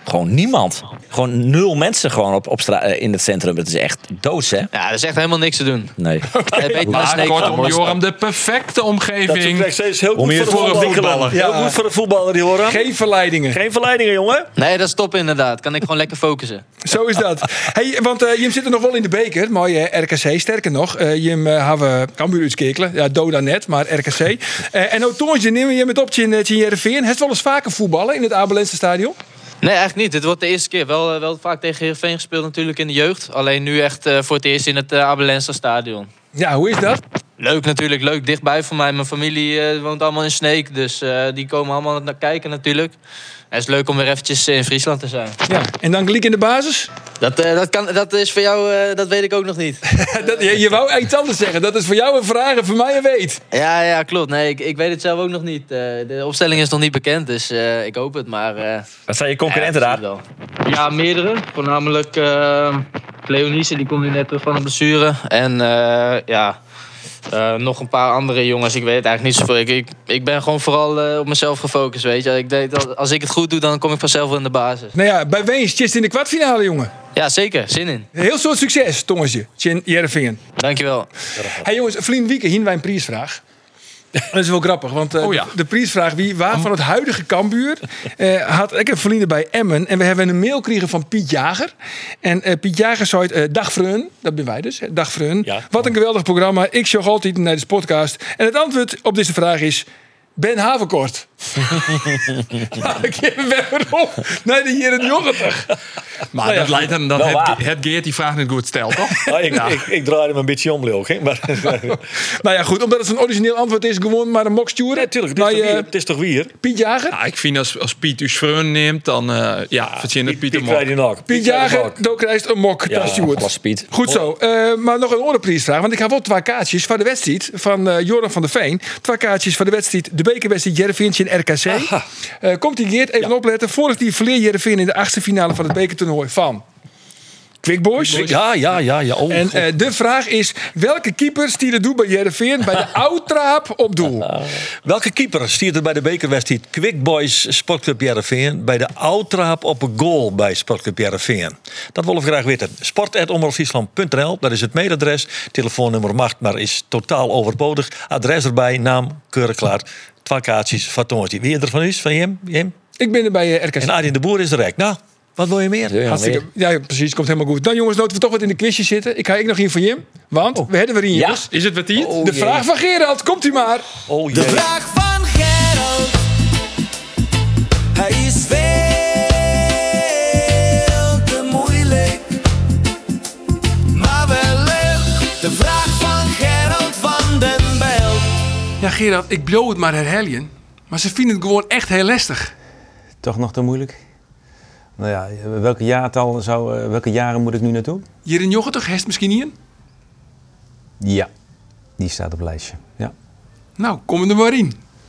Speaker 5: Gewoon niemand. Gewoon nul mensen gewoon op, op stra- in het centrum. Het is echt doods, hè?
Speaker 9: Ja, er is echt helemaal niks te doen.
Speaker 5: Nee.
Speaker 9: Okay. Beter dan
Speaker 4: Maar
Speaker 9: Sneek
Speaker 4: kortom,
Speaker 9: van.
Speaker 4: Joram, de perfecte omgeving.
Speaker 6: Dat is heel
Speaker 5: Om
Speaker 6: goed
Speaker 5: hier
Speaker 6: voor de
Speaker 4: voor een
Speaker 6: voetballer.
Speaker 4: voetballer.
Speaker 6: Heel goed voor de voetballer, Joram.
Speaker 10: Geen verleidingen.
Speaker 6: Geen verleidingen, jongen.
Speaker 9: Nee, dat is top inderdaad. Kan ik gewoon lekker focussen.
Speaker 10: Zo is dat. Hey, want uh, je zit er nog wel in de beker. Mooi uh, R K C. Sterker nog, uh, je uh, hebben Cambuur uitskekelen. Ja, Doda net, maar R K C. Uh, en ook toon je nemen je met op in Heerenveen. Heeft wel eens vaker voetballen in het Abelense stadion?
Speaker 9: Nee, eigenlijk niet. Dit wordt de eerste keer. Wel, wel vaak tegen Heerenveen gespeeld natuurlijk in de jeugd. Alleen nu echt uh, voor het eerst in het uh, Abelense stadion.
Speaker 10: Ja, hoe is dat?
Speaker 9: Leuk natuurlijk. Leuk. Dichtbij voor mij. Mijn familie uh, woont allemaal in Sneek. Dus uh, die komen allemaal naar kijken natuurlijk. En het is leuk om weer eventjes in Friesland te zijn.
Speaker 10: Ja, en dan Gliek in de basis?
Speaker 9: Dat, uh, dat, kan, dat is voor jou, uh, dat weet ik ook nog niet.
Speaker 10: dat, je, je wou iets anders zeggen. Dat is voor jou een vraag en voor mij een weet.
Speaker 9: Ja, ja, klopt. Nee, ik, ik weet het zelf ook nog niet. Uh, de opstelling is nog niet bekend, dus uh, ik hoop het. Maar, uh,
Speaker 5: Wat zijn je concurrenten
Speaker 9: ja,
Speaker 5: daar?
Speaker 9: Ja, meerdere. Voornamelijk uh, Cleonice, die komt nu net terug van een blessure. En uh, ja... Uh, nog een paar andere jongens, ik weet het eigenlijk niet zoveel. Ik, ik, ik ben gewoon vooral uh, op mezelf gefocust, weet je. Ik denk dat als ik het goed doe, dan kom ik vanzelf wel in de basis.
Speaker 10: Nou ja, bij Weens, tjist in de kwartfinale, jongen.
Speaker 9: Ja, zeker. Zin in.
Speaker 10: Heel soort succes, Tongetje. Tjen Heerenveen.
Speaker 9: Dankjewel.
Speaker 10: Hey jongens, Vlien Wieke, hier wij een prijsvraag. Dat is wel grappig, want uh,
Speaker 4: Oh ja.
Speaker 10: de, de prijsvraag wie waar van het huidige Cambuur uh, had ik een vrienden bij Emmen en we hebben een mail gekregen van Piet Jager. En uh, Piet Jager zei uh, dag Vreun, dat ben wij dus, hè, dag Vreun.
Speaker 6: Ja.
Speaker 10: Wat een geweldig programma. Ik zag altijd naar de podcast. En het antwoord op deze vraag is Ben Havenkort. Nou, ik heb hem weer op. Nee, de hier in negentig.
Speaker 4: Maar
Speaker 10: Nou ja,
Speaker 4: dat leidt dan dat
Speaker 5: wel
Speaker 4: het,
Speaker 5: waar.
Speaker 4: het Geert die vraag niet goed stelt, toch?
Speaker 6: Ah, ik, ik, ik draai hem een beetje om, Leo. hè, Maar,
Speaker 10: Nou ja, goed, omdat het een origineel antwoord is, gewoon maar een mok sturen.
Speaker 6: nee, tuurlijk, het is,
Speaker 10: Maar,
Speaker 6: toch
Speaker 10: uh,
Speaker 6: weer, het is toch weer?
Speaker 10: Piet Jager.
Speaker 4: Nou, ik vind als, als Piet uw vreun neemt, dan uh, ja, verzin het Pieter
Speaker 6: Piet krijg
Speaker 4: Mok.
Speaker 6: je nog.
Speaker 10: Piet
Speaker 6: krijg je
Speaker 10: Jager,
Speaker 6: nog.
Speaker 10: dan krijgt een mok.
Speaker 6: Ja,
Speaker 10: dat stuurt.
Speaker 5: Was Piet.
Speaker 10: Goed zo. Uh, maar nog een andere prijsvraag. Want ik heb wel twee kaartjes van de wedstrijd van uh, Joran van der Veen. Twee kaartjes van de wedstrijd. De bekerwedstrijd Heerenveen in R K C. Uh, komt die Geert, even opletten. Vorig die verleer Heerenveen in de achtste finale van het bekertoernooi van Quick Boys.
Speaker 6: Ja, ja, ja. ja. Oh,
Speaker 10: En
Speaker 6: God.
Speaker 10: uh, de vraag is, welke keeper stierde doet bij Heerenveen bij de Outraap op doel?
Speaker 6: Welke keeper stiert er bij de bekerwedstrijd Quick Boys Sportclub Heerenveen bij de Outraap op een goal bij Sportclub Heerenveen? Dat willen we graag weten. sport at omroep friesland punt n l, dat is het mailadres. Telefoonnummer mag, maar is totaal overbodig. Adres erbij, naam, keurig klaar. Twee kaartjes van Tongetje. Wie ervan is? Van Jem? Jem?
Speaker 10: Ik ben er bij uh, R K C.
Speaker 6: En Arjen de Boer is er rek. Nou, wat wil je meer?
Speaker 5: Ja,
Speaker 10: Hartstikke, ja, precies. Komt helemaal goed. Nou jongens, laten we toch wat in de quizje zitten. Ik ga ik nog in voor Jim. Want we hebben weer in
Speaker 5: Ja.
Speaker 10: jongens.
Speaker 4: Is het wat hier?
Speaker 10: De vraag van Gerald. Komt u maar.
Speaker 6: Oh
Speaker 11: De
Speaker 6: jee.
Speaker 11: vraag van Gerald. Hij is veel te moeilijk. Maar wel leuk. De vraag van Gerald van den Bijl.
Speaker 10: Ja Gerald, ik blow het maar herhalen. Maar ze vinden het gewoon echt heel lastig.
Speaker 12: Toch nog te moeilijk? Nou ja, welke jaartal zou, uh, welke jaren moet ik nu naartoe?
Speaker 10: Hier in Jochetig, heeft misschien niet in?
Speaker 12: Ja, die staat op het lijstje. Ja.
Speaker 10: Nou, kom er maar in.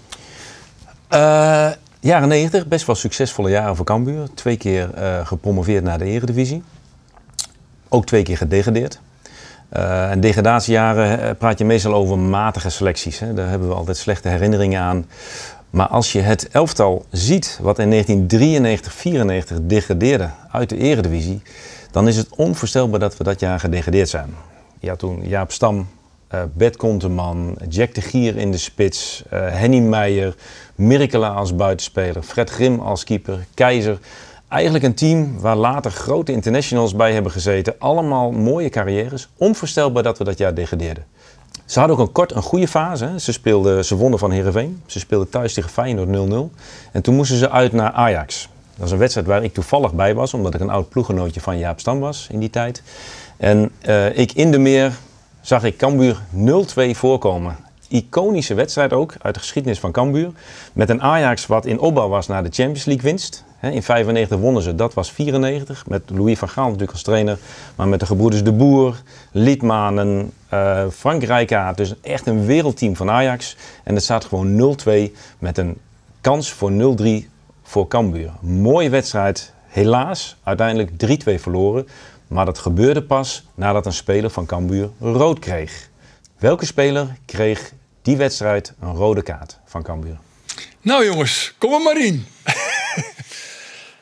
Speaker 12: Uh, jaren negentig, best wel succesvolle jaren voor Cambuur. Twee keer uh, gepromoveerd naar de Eredivisie. Ook twee keer gedegradeerd. Uh, en degradatiejaren uh, praat je meestal over matige selecties. Hè. Daar hebben we altijd slechte herinneringen aan. Maar als je het elftal ziet wat in negentien drieënnegentig vierennegentig degradeerde uit de Eredivisie, dan is het onvoorstelbaar dat we dat jaar gedegradeerd zijn. Ja, toen Jaap Stam, uh, Bert Konteman, Jack de Gier in de spits, uh, Henny Meijer, Mirkela als buitenspeler, Fred Grim als keeper, Keizer. Eigenlijk een team waar later grote internationals bij hebben gezeten. Allemaal mooie carrières. Onvoorstelbaar dat we dat jaar degradeerden. Ze hadden ook een kort een goede fase. Hè. Ze, speelden, ze wonnen van Heerenveen. Ze speelden thuis tegen Feyenoord nul nul. En toen moesten ze uit naar Ajax. Dat is een wedstrijd waar ik toevallig bij was. Omdat ik een oud ploeggenootje van Jaap Stam was in die tijd. En uh, ik in de meer zag ik Cambuur nul twee voorkomen. Iconische wedstrijd ook uit de geschiedenis van Cambuur. Met een Ajax wat in opbouw was naar de Champions League winst. In vijfennegentig wonnen ze, dat was vierennegentig. Met Louis van Gaal natuurlijk als trainer. Maar met de gebroeders De Boer, Liedmanen, uh, Frank Rijkaard. Dus echt een wereldteam van Ajax. En het staat gewoon nul twee met een kans voor nul drie voor Cambuur. Mooie wedstrijd. Helaas uiteindelijk drie twee verloren. Maar dat gebeurde pas nadat een speler van Cambuur rood kreeg. Welke speler kreeg die wedstrijd een rode kaart van Cambuur?
Speaker 10: Nou jongens, kom er maar in.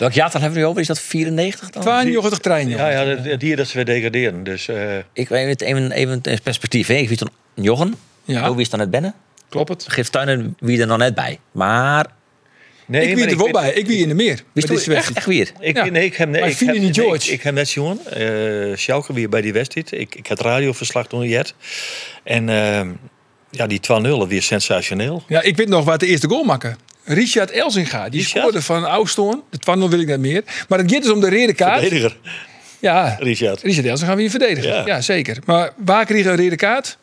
Speaker 5: Welk jaartal hebben we nu over? Is dat vierennegentig dan?
Speaker 10: tweeënnegentig treinen.
Speaker 6: Ja, ja, dat- die dat ze weer degraderen. Dus, uh...
Speaker 5: Ik weet het even, even in perspectief. Hè. Ik wist dan Jochen.
Speaker 10: Ja.
Speaker 5: Hoe wist dan net binnen?
Speaker 10: Klopt het.
Speaker 5: Geef Tuinen wie er nog net bij. Maar...
Speaker 6: Nee,
Speaker 10: ik wie er wel bij. Ik wie in de meer.
Speaker 5: Wist
Speaker 10: Met
Speaker 5: u echt, echt weer?
Speaker 6: Ik,
Speaker 10: Ja.
Speaker 6: nee, ik heb, nee,
Speaker 10: Maar
Speaker 6: ik
Speaker 10: Fini
Speaker 6: heb,
Speaker 10: niet
Speaker 6: nee,
Speaker 10: George.
Speaker 6: ik, ik heb net jongen. Uh, Schalke weer bij die wedstrijd. Ik, ik heb het radioverslag toen jet. En uh, ja, die twee nul weer sensationeel.
Speaker 10: Ja, ik weet nog wat de eerste goal maken. Richard Elzinga, die
Speaker 6: Richard?
Speaker 10: scoorde van Oustoorn. De twee nul wil ik net meer. Maar het gaat dus om de rode kaart.
Speaker 6: Verdediger.
Speaker 10: Ja,
Speaker 6: Richard.
Speaker 10: Richard Elzinga weer verdedigen.
Speaker 6: Ja.
Speaker 10: Ja. zeker. Maar waar kreeg een rode kaart?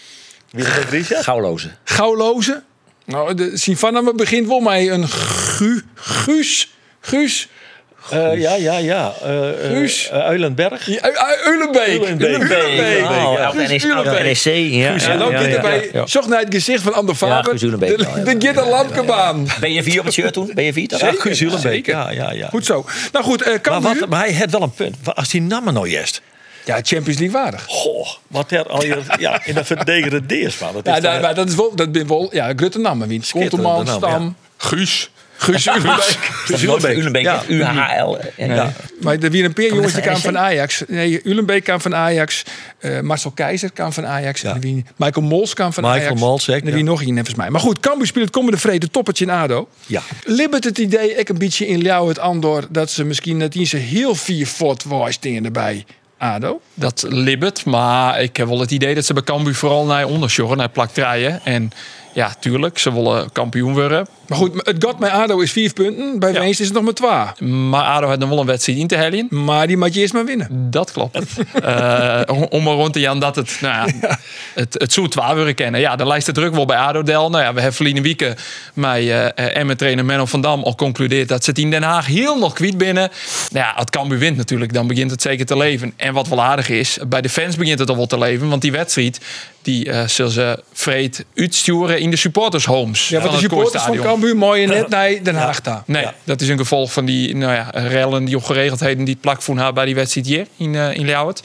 Speaker 6: Wie is dat, Richard?
Speaker 5: Gauwloze.
Speaker 10: Gauwloze. Nou, de Sint-Vaname begint wel met een gu, Guus. Guus.
Speaker 6: Uh, ja, ja, ja. Uh,
Speaker 10: Guus.
Speaker 6: Uh, Uilenberg.
Speaker 10: Ja, uh, Ulenbeek.
Speaker 6: Ulenbeek.
Speaker 10: Ulenbeek.
Speaker 5: Oh,
Speaker 6: ja.
Speaker 5: oud N E C.
Speaker 10: Guus
Speaker 5: Oud N E C, ja.
Speaker 10: Guus, en dan
Speaker 5: ja,
Speaker 10: zit
Speaker 5: ja,
Speaker 10: erbij,
Speaker 5: ja.
Speaker 10: zocht naar het gezicht van Ander Faber.
Speaker 5: Guus Ulenbeek,
Speaker 10: De,
Speaker 5: ja, ja.
Speaker 10: de Gitterlampkebaan.
Speaker 5: Ben je vier op het shirt toen? Ben je vier? toch?
Speaker 6: Ja, Guus Ulenbeek.
Speaker 10: Zeker.
Speaker 6: Ja, ja, ja.
Speaker 10: Goed zo. Nou goed, uh,
Speaker 6: Maar,
Speaker 10: Cambuur.
Speaker 6: wat, maar hij heeft wel een punt. Als die namen nou juist.
Speaker 10: Ja, Champions League waardig.
Speaker 6: Goh, wat er al je, ja, in de verdegradeers, man. Dat is
Speaker 10: Ja,
Speaker 6: toch-
Speaker 10: dat, maar dat is wel, dat ben wel, ja, Grutte Namen wint.
Speaker 6: Schitterende
Speaker 10: Konteman,
Speaker 6: naam,
Speaker 10: Stam,
Speaker 6: Guus.
Speaker 10: Guus Ulenbeek.
Speaker 6: Guus
Speaker 5: Ulenbeek.
Speaker 6: Ulenbeek.
Speaker 5: Ja. U H L. Ja.
Speaker 10: Maar er weer een paar jongens die
Speaker 5: van
Speaker 10: kwamen van Ajax. Nee, Ulenbeek kwam van Ajax. Uh, Marcel Keizer kwam van Ajax.
Speaker 6: Ja.
Speaker 10: En er wie, Michael Mols kwam van
Speaker 6: Michael
Speaker 10: Ajax.
Speaker 6: Mols, zeker,
Speaker 10: en er wie
Speaker 6: ja.
Speaker 10: nog iemand volgens mij. Maar goed, Cambuur speelt het komende vrede toppertje in ADO.
Speaker 6: Ja.
Speaker 10: Libbert het idee, ik een beetje in Ljouw het Andor, dat ze misschien net niet zo heel vier fort was dingen erbij. ADO.
Speaker 4: Dat libbet, maar ik heb wel het idee dat ze bij Cambuur vooral naar ondersjorren, naar plakterijen. En ja, tuurlijk, ze willen kampioen worden.
Speaker 10: Maar goed, het gat met ADO is vier punten. Bij
Speaker 4: Ja.
Speaker 10: Weens is het nog maar twee.
Speaker 4: Maar ADO had nog wel een wedstrijd in te hellen.
Speaker 10: Maar die moet je eerst maar winnen.
Speaker 4: Dat klopt. uh, om maar rond te Jan dat het, nou ja, ja. het, het zoet waar we kennen. Ja, de lijst de druk wel bij ADO-Del. Nou ja, we hebben verleden weken met uh, Emmen-trainer Menno van Dam al concludeerd dat ze het in Den Haag heel nog kwiet binnen. Nou ja, als Cambuur wint natuurlijk, dan begint het zeker te leven. En wat wel aardig is, bij de fans begint het al wel te leven. Want die wedstrijd, die uh, zullen ze vreed uitsturen in de supporters homes.
Speaker 10: Ja, want de supporters van Cambuur mooi net naar Den Haag daar.
Speaker 4: Nee, ja. Dat is een gevolg van die nou ja, rellen, die ongeregeldheden die het plakvoen had bij die wedstrijd hier in, uh, in Ljouwert.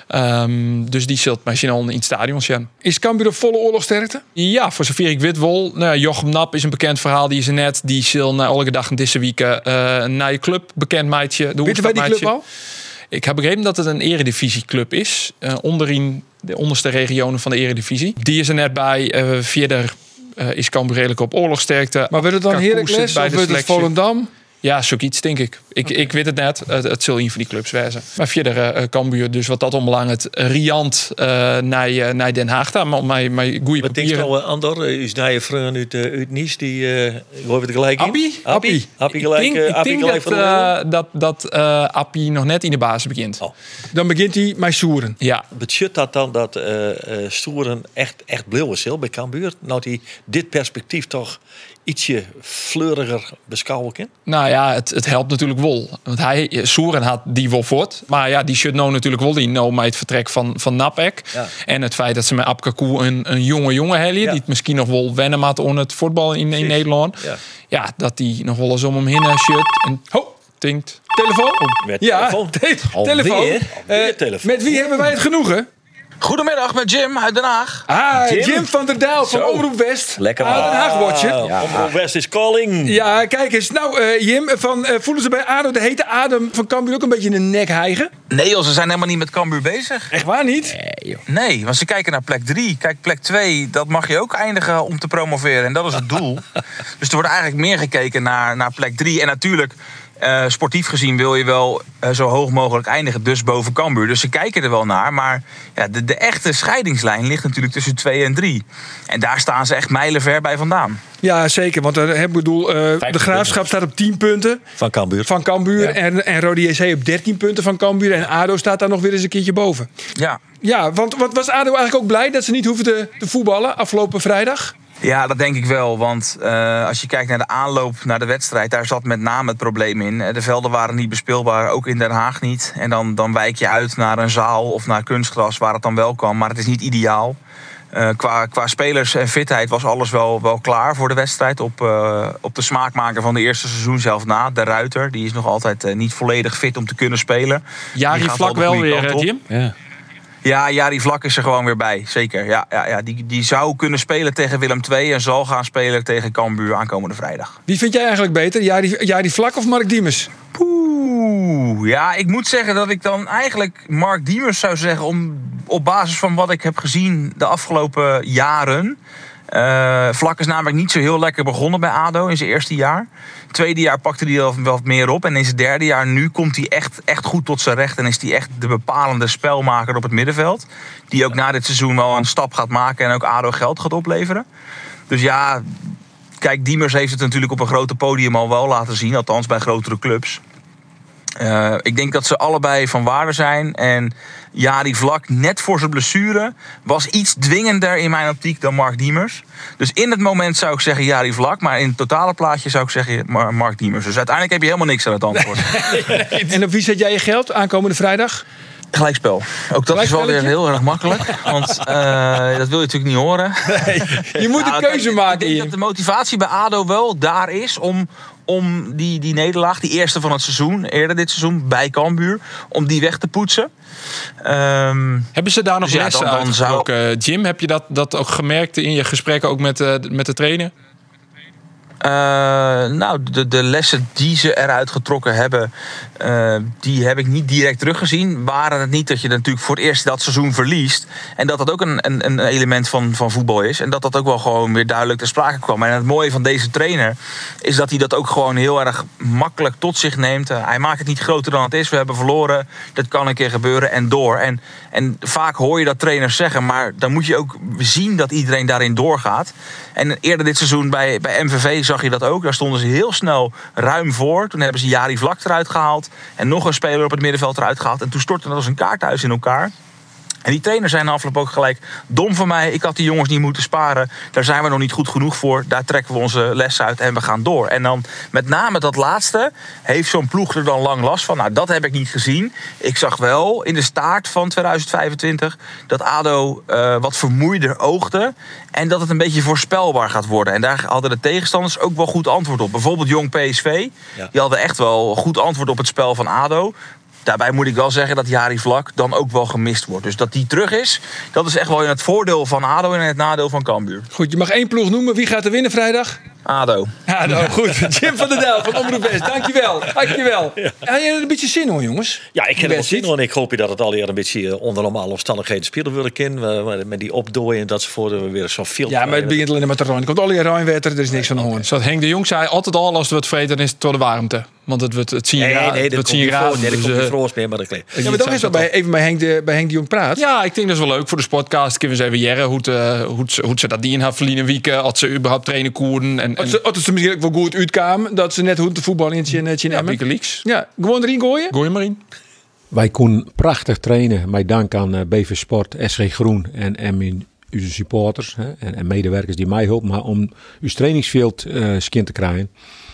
Speaker 4: Um, dus die zult misschien al in het stadion zijn.
Speaker 10: Is Cambuur op volle oorlogsterkte? Ja,
Speaker 4: voor zover ik weet wel. Nou, Jochem Nap is een bekend verhaal. Die is er net. Die zal na elke dag deze week uh, naar je club bekend meidje.
Speaker 10: Weet wij die club al?
Speaker 4: Ik heb begrepen dat het een eredivisieclub is. Uh, onderin de onderste regionen van de eredivisie. Die is er net bij. Uh, verder uh, is Cambuur redelijk op oorlogsterkte.
Speaker 10: Maar werd het dan Heracles of werd het Volendam?
Speaker 4: Ja, zoiets denk ik. Ik, okay. ik weet het net. Het, het zal een van die clubs wezen. Maar verder uh, Cambuur, dus wat dat ombelang het riant uh, naar, uh, naar Den Haag daar. Maar mijn, mijn goede
Speaker 6: Wat denk je nou, Andor? Is naar je vriend uit, uh, uit Nice? Die, uh, hoor je het gelijk in?
Speaker 4: Appie?
Speaker 6: Appie. Appie gelijk,
Speaker 4: ik denk,
Speaker 6: uh, Appie
Speaker 4: ik
Speaker 6: gelijk
Speaker 4: denk dat, uh, dat, dat uh, Appie nog net in de basis begint.
Speaker 6: Oh.
Speaker 10: Dan begint hij met Soeren.
Speaker 4: Ja.
Speaker 6: Betekent dat dan dat uh, uh, Stoeren echt, echt blauw is bij Cambuur? Nou, die dit perspectief toch ietsje fleuriger beschouwen kan?
Speaker 4: Nou ja, het, het helpt natuurlijk wel. Want hij, Soeren had die wel voort. Maar ja, die shut nou natuurlijk wel in nou met het vertrek van, van Napek. Ja. En het feit dat ze met Abkaku een, een jonge jongen hebben. Ja. Die het misschien nog wel wennen had aan het voetbal in, in Nederland. Ja. ja, dat die nog wel eens om hem heen shut. En
Speaker 10: ho,
Speaker 4: tinkt.
Speaker 10: Telefoon?
Speaker 6: Oh, met
Speaker 10: ja,
Speaker 6: telefoon.
Speaker 10: Te telefoon.
Speaker 6: Alweer? Alweer
Speaker 10: uh,
Speaker 6: telefoon.
Speaker 10: Met wie hebben wij het genoegen?
Speaker 13: Goedemiddag met Jim uit Den Haag.
Speaker 10: Ah, Jim, Jim van der Daal van Omroep West.
Speaker 5: Lekker
Speaker 10: man. Den Haag Watcher.
Speaker 6: Ja. Omroep West is calling.
Speaker 10: Ja, kijk eens. Nou, uh, Jim, van, uh, voelen ze bij ADO de hete adem van Cambuur ook een beetje in de nek hijgen?
Speaker 13: Nee joh, ze zijn helemaal niet met Cambuur bezig.
Speaker 10: Echt waar niet?
Speaker 13: Nee, joh. Nee, want ze kijken naar plek drie. Kijk, plek twee, dat mag je ook eindigen om te promoveren. En dat is het doel. Dus er wordt eigenlijk meer gekeken naar, naar plek drie. En natuurlijk... Uh, sportief gezien wil je wel uh, zo hoog mogelijk eindigen, dus boven Cambuur. Dus ze kijken er wel naar, maar ja, de, de echte scheidingslijn ligt natuurlijk tussen twee en drie. En daar staan ze echt mijlenver bij vandaan.
Speaker 10: Ja, zeker. Want uh, ik bedoel, uh, de Graafschap staat op tien punten.
Speaker 6: Van Cambuur.
Speaker 10: Van Cambuur.
Speaker 6: Ja.
Speaker 10: En, en Rode J C op dertien punten van Cambuur. En ADO staat daar nog weer eens een keertje boven.
Speaker 13: Ja.
Speaker 10: Ja, want wat was ADO eigenlijk ook blij dat ze niet hoeven te, te voetballen afgelopen vrijdag?
Speaker 13: Ja, dat denk ik wel. Want uh, als je kijkt naar de aanloop naar de wedstrijd... daar zat met name het probleem in. De velden waren niet bespeelbaar, ook in Den Haag niet. En dan, dan wijk je uit naar een zaal of naar kunstgras waar het dan wel kan. Maar het is niet ideaal. Uh, qua, qua spelers en fitheid was alles wel, wel klaar voor de wedstrijd. Op, uh, op de smaakmaker van de eerste seizoen zelf na. De Ruiter, die is nog altijd uh, niet volledig fit om te kunnen spelen.
Speaker 4: Ja, die vlak wel weer, Jim.
Speaker 13: Ja. Ja, Jari Vlak is er gewoon weer bij. Zeker. Ja, ja, ja. Die, die zou kunnen spelen tegen Willem twee en zal gaan spelen tegen Cambuur aankomende vrijdag.
Speaker 10: Wie vind jij eigenlijk beter? Jari, Jari Vlak of Mark Diemers?
Speaker 13: Poeh. Ja, ik moet zeggen dat ik dan eigenlijk Mark Diemers zou zeggen... Om, op basis van wat ik heb gezien de afgelopen jaren... Uh, Vlak is namelijk niet zo heel lekker begonnen bij ADO in zijn eerste jaar. Tweede jaar pakte hij wel wat meer op. En in zijn derde jaar nu komt hij echt, echt goed tot zijn recht. En is hij echt de bepalende spelmaker op het middenveld. Die ook na dit seizoen wel een stap gaat maken en ook ADO geld gaat opleveren. Dus ja, kijk, Diemers heeft het natuurlijk op een grote podium al wel laten zien. Althans bij grotere clubs. Uh, ik denk dat ze allebei van waarde zijn. En Jari Vlak, net voor zijn blessure, was iets dwingender in mijn optiek dan Mark Diemers. Dus in het moment zou ik zeggen Jari Vlak. Maar in het totale plaatje zou ik zeggen Mark Diemers. Dus uiteindelijk heb je helemaal niks aan het antwoord.
Speaker 10: Nee, nee. En op wie zet jij je geld aankomende vrijdag?
Speaker 13: Gelijkspel. Ook dat is wel weer heel erg makkelijk. Want uh, dat wil je natuurlijk niet horen.
Speaker 10: Nee, je moet een
Speaker 13: nou,
Speaker 10: keuze
Speaker 13: kijk,
Speaker 10: maken.
Speaker 13: Ik denk
Speaker 10: hier.
Speaker 13: dat de motivatie bij ADO wel daar is om... om die, die nederlaag, die eerste van het seizoen, eerder dit seizoen, bij Cambuur, om die weg te poetsen. Um,
Speaker 4: Hebben ze daar nog
Speaker 13: dus ja,
Speaker 4: lessen
Speaker 13: dan- dan
Speaker 4: uitgetrokken?
Speaker 13: zou-
Speaker 4: Jim, heb je dat, dat ook gemerkt in je gesprekken ook met, uh, met de trainer?
Speaker 13: Uh, nou, de, de lessen die ze eruit getrokken hebben, uh, die heb ik niet direct teruggezien. Waren het niet dat je natuurlijk voor het eerst dat seizoen verliest. En dat dat ook een, een, een element van, van voetbal is. En dat dat ook wel gewoon weer duidelijk ter sprake kwam. En het mooie van deze trainer is dat hij dat ook gewoon heel erg makkelijk tot zich neemt. Uh, hij maakt het niet groter dan het is. We hebben verloren. Dat kan een keer gebeuren en door. En, en vaak hoor je dat trainers zeggen. Maar dan moet je ook zien dat iedereen daarin doorgaat. En eerder dit seizoen bij, bij M V V zag je dat ook. Daar stonden ze heel snel ruim voor. Toen hebben ze Jari Vlak eruit gehaald. En nog een speler op het middenveld eruit gehaald. En toen stortte dat als een kaarthuis in elkaar. En die trainer zei na afloop ook gelijk... dom van mij, ik had die jongens niet moeten sparen. Daar zijn we nog niet goed genoeg voor. Daar trekken we onze les uit en we gaan door. En dan met name dat laatste... heeft zo'n ploeg er dan lang last van. Nou, dat heb ik niet gezien. Ik zag wel in de staart van tweeduizend vijfentwintig... dat ADO uh, wat vermoeider oogde... en dat het een beetje voorspelbaar gaat worden. En daar hadden de tegenstanders ook wel goed antwoord op. Bijvoorbeeld Jong P S V.
Speaker 6: Ja.
Speaker 13: Die hadden echt wel goed antwoord op het spel van ADO... Daarbij moet ik wel zeggen dat Jari Vlak dan ook wel gemist wordt. Dus dat die terug is, dat is echt wel in het voordeel van ADO en in het nadeel van Cambuur.
Speaker 10: Goed, je mag één ploeg noemen. Wie gaat er winnen vrijdag?
Speaker 13: ADO.
Speaker 10: Ja, nou goed. Jim van der Dijl van Omroep West. Dankjewel. Dankjewel. Ja. Had je er een beetje zin hoor, jongens?
Speaker 6: Ja, ik heb er wel
Speaker 10: Best
Speaker 6: zin
Speaker 10: niet.
Speaker 6: in. En ik hoop dat het al een beetje onder normale omstandigheden spelen willen kunnen. Met die opdooien dat ze voor de weer zo'n veel.
Speaker 10: Ja, maar het begint alleen maar te ruimen. Er komt alleen ruimwetter, er is niks van de hoorn.
Speaker 4: Zoals Henk de Jong zei, altijd al als het wordt vreten, dan is het door de warmte. Want het wordt het zien je
Speaker 6: Nee,
Speaker 4: gra-
Speaker 6: nee,
Speaker 4: het
Speaker 6: dat
Speaker 4: wordt
Speaker 6: komt
Speaker 4: zien je
Speaker 6: niet voor.
Speaker 4: graden.
Speaker 6: Nee, dat
Speaker 4: Dus,
Speaker 6: komt niet
Speaker 4: eh,
Speaker 6: voor meer, maar dat klinkt.
Speaker 10: Ja, maar dan is dat bij, even bij Henk, de, bij Henk de Jong praat.
Speaker 4: Ja, ik denk dat is wel leuk voor de podcast. Kunnen we eens even jaren hoe, het, eh, hoe, het- hoe het ze dat die in haar verliezen wieken. Als ze überhaupt trainen koerden. En, en
Speaker 10: Als ze, als ze misschien ook wel goed uitkwamen, dat ze net hoe te voetballen in Tjen
Speaker 4: ja,
Speaker 10: Emmen.
Speaker 4: Wikileaks.
Speaker 10: Ja, gewoon erin gooien.
Speaker 4: Gooi je maar in.
Speaker 14: Wij konden prachtig trainen met dank aan eh, B V Sport, S G Groen en, en mijn, onze supporters hè, en, en medewerkers die mij helpen. Maar om uw trainingsveld uh, skin te krijgen,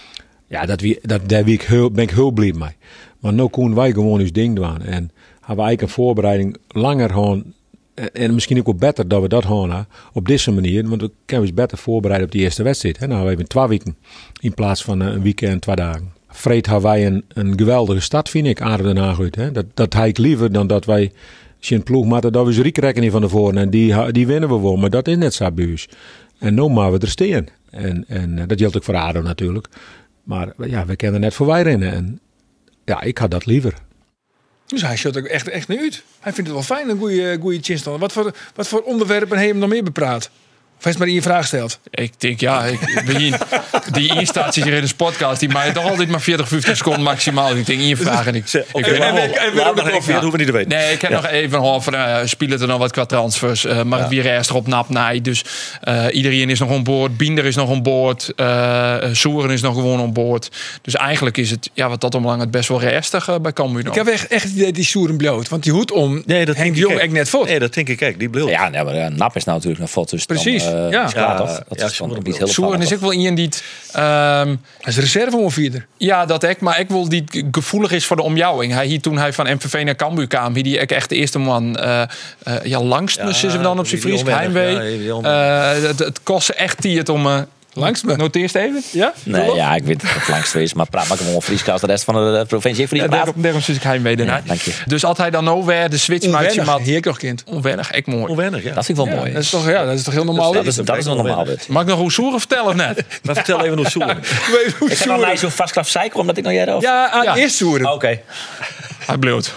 Speaker 14: ja, dat wie, dat, daar ben ik heel, ben ik heel blij mee. Maar nu konden wij gewoon ons ding doen. En hebben we eigenlijk een voorbereiding langer gaan. En, en misschien ook wel beter dat we dat gaan hè, op deze manier. Want we kunnen ons beter voorbereiden op die eerste wedstrijd. Hè. Nou, we hebben twee weken in plaats van uh, een week en twee dagen. Vreed hebben wij een, een geweldige stad, vind ik, aardig Den Haag uit. Hè. Dat, dat heb ik liever dan dat wij zien ploeg maken dat we ze riek rekken van tevoren. En die, die winnen we wel, maar dat is net zo bij ons. En nu maar we er staan. En, en dat geldt ook voor ADO natuurlijk. Maar ja, we kennen net voor wij rennen. En ja, ik had dat liever.
Speaker 10: Dus hij shot ook echt, echt niet uit. Hij vindt het wel fijn, een goede, goede chinstand. Wat voor, wat voor onderwerpen heb je hem nog meer bepraat? Of hij is maar in je vraag stelt.
Speaker 4: Ik denk, ja, ik, die, die instaties hier in de podcast, die maken toch altijd maar veertig, vijftig seconden maximaal. Ik denk, in je vraag en ik... ik
Speaker 6: En,
Speaker 4: weet
Speaker 6: en,
Speaker 4: nog-
Speaker 6: en, en, laat maar even, dat hoeven we niet te weten.
Speaker 4: Nee, ik heb
Speaker 6: Ja.
Speaker 4: nog even gehoord van, uh, spelen er nog wat qua transfers. Uh, maar het weer eerst erop nap naai. Dus uh, iedereen is nog aan boord. Binder is nog aan boord. Uh, Soeren is nog gewoon aan boord. Dus eigenlijk is het, ja, wat dat omlang het best wel restig uh, bij Cambuur nog.
Speaker 10: Ik heb echt, echt het idee die Soeren bloot. Want die hoed om
Speaker 6: Nee, dat
Speaker 10: Henk de
Speaker 6: denk
Speaker 10: Jong
Speaker 6: ik
Speaker 10: echt net voort.
Speaker 6: Nee, dat denk ik echt. Die bedoel.
Speaker 5: Ja, nee, maar uh, Nap is nou natuurlijk nog vol. Dus
Speaker 10: Precies,
Speaker 5: dan, uh,
Speaker 10: ja.
Speaker 5: is klaar,
Speaker 6: Ja,
Speaker 5: toch?
Speaker 6: ja,
Speaker 5: Dat
Speaker 6: ze
Speaker 5: is dan
Speaker 6: moeten
Speaker 5: niet heel
Speaker 4: Soeren is ook wel iemand die het, um,
Speaker 10: Hij is reserve onvierder.
Speaker 4: ja, dat ik, maar ik wil die gevoelig is voor de omjouwing. Hij hier toen hij van M V V naar Cambuur kwam, hier die ik echt de eerste man, uh, uh, ja, langst
Speaker 6: Ja,
Speaker 4: is hem dan op zijn
Speaker 6: die
Speaker 4: Fries
Speaker 6: onwennig,
Speaker 4: heimwee.
Speaker 6: ja, die onwennig.
Speaker 4: Uh, het, het kost echt tijd om, uh,
Speaker 10: Langs me.
Speaker 4: Noteer eens even.
Speaker 10: Ja?
Speaker 5: Nee, ja, ik weet het het langst is, maar praat maar gewoon Fries als de rest van de provincie Fries
Speaker 4: Ja,
Speaker 5: praat.
Speaker 4: daarom, daarom zit ik hij mee daarna.
Speaker 5: Ja, dank je.
Speaker 4: Dus als hij dan nou weer de switch maakt, je
Speaker 10: Onwennig.
Speaker 4: maat.
Speaker 10: Hier ik nog kind.
Speaker 4: Onwennig, echt mooi.
Speaker 6: Onwennig, ja.
Speaker 5: Dat vind ik wel
Speaker 10: Ja,
Speaker 5: mooi.
Speaker 10: dat is toch, ja, dat is toch heel normaal.
Speaker 5: Dat is, dat is wel normaal. Dit.
Speaker 4: Mag ik nog hoe soeren vertellen of net?
Speaker 6: Maar vertel even hoe zoen.
Speaker 5: Ik heb nog mij zo'n vastklap zeiken, omdat ik nog jij over.
Speaker 10: Ja, aan
Speaker 4: Ja.
Speaker 10: eerst soeren.
Speaker 5: Oké.
Speaker 4: Hij bloot.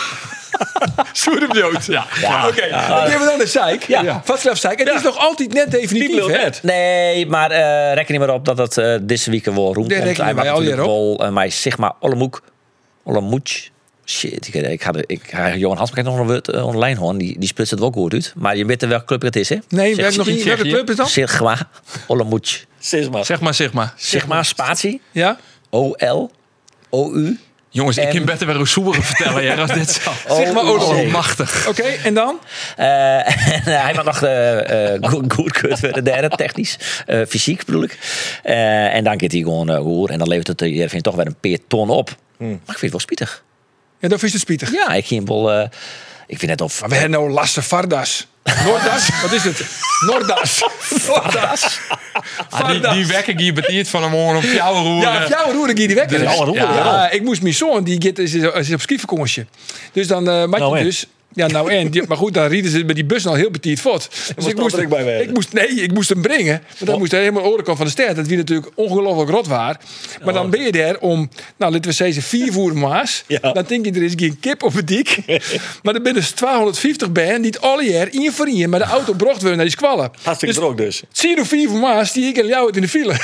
Speaker 10: Soeren bloot.
Speaker 4: Ja.
Speaker 5: Ja.
Speaker 10: Oké, dan geven we dan de zeik.
Speaker 5: Ja.
Speaker 10: Vastklap zeik. Het is nog altijd net definitief, hè?
Speaker 5: Nee, maar uh, reken niet meer op dat het uh, deze week wel roem
Speaker 10: Daar
Speaker 5: komt.
Speaker 10: rekenen
Speaker 5: Hij
Speaker 10: wij
Speaker 5: maakt
Speaker 10: al
Speaker 5: natuurlijk
Speaker 10: hier
Speaker 5: wel uh, mij Sigma Ollemoek. Ollemoech. Shit, ik, ik had ik, ik, Johan Hansbeek nog een woord uh, online hoor. Die, die splitst het wel goed uit. Maar je weet welke club het is, hè?
Speaker 10: Nee, werkt nog niet. Welke club is dat?
Speaker 5: Sigma Ollemoech.
Speaker 6: Sigma.
Speaker 4: Zeg maar, zeg maar.
Speaker 5: Sigma spatie.
Speaker 10: Ja.
Speaker 5: O L O U.
Speaker 4: Jongens, ik
Speaker 5: En-
Speaker 4: kan beter weer hoe soeren vertellen ja, als dit zo.
Speaker 10: Zeg maar
Speaker 5: Oh,
Speaker 10: Ollemoek.
Speaker 5: oh,
Speaker 4: Machtig.
Speaker 10: Oké, en dan?
Speaker 5: Uh, hij mag nog uh, uh, goed, goedkeurd worden, derde technisch. Uh, fysiek bedoel ik. Uh, en dan gaat hij gewoon uh, hoor. En dan levert het de Jervin toch weer een peer ton op. Maar ik vind het wel spietig.
Speaker 10: Ja, dat is het spietig.
Speaker 5: Ja, ik ging wel. Uh, ik vind het of.
Speaker 10: Maar we hebben nou Lasse Vardas. Noordas? Wat is het? Noordas. Noordas.
Speaker 4: Ah, die, die wekker die betiert van hem om op jouw roer.
Speaker 10: Ja, op jouw roer die wekker.
Speaker 4: Dus,
Speaker 10: ja,
Speaker 4: ja.
Speaker 10: ja, ik moest mijn zoon, die get, is, is op skivakantie. Dus dan uh, maak je
Speaker 6: Nou, en?
Speaker 10: dus... Ja, nou en. Die- Maar goed, dan rieden ze met die bus al heel betiert voort. Dus ik moest,
Speaker 6: er ook bij wezen.
Speaker 10: ik moest, nee, ik moest hem brengen. Maar dan moest hij helemaal aan de overkant van de stad. Dat wie natuurlijk ongelooflijk rot waar. Maar dan ben je daar om, nou laten we zeggen, vier voer maas.
Speaker 6: Ja.
Speaker 10: Dan denk je, er is geen kip op het dik. Maar dan ben er tweehonderdvijftig bij die het alle jaar in voor in met de auto brocht worden naar die squallen.
Speaker 6: Hartstikke druk dus.
Speaker 10: Zie je vier voor maas die ik en jou uit in de file.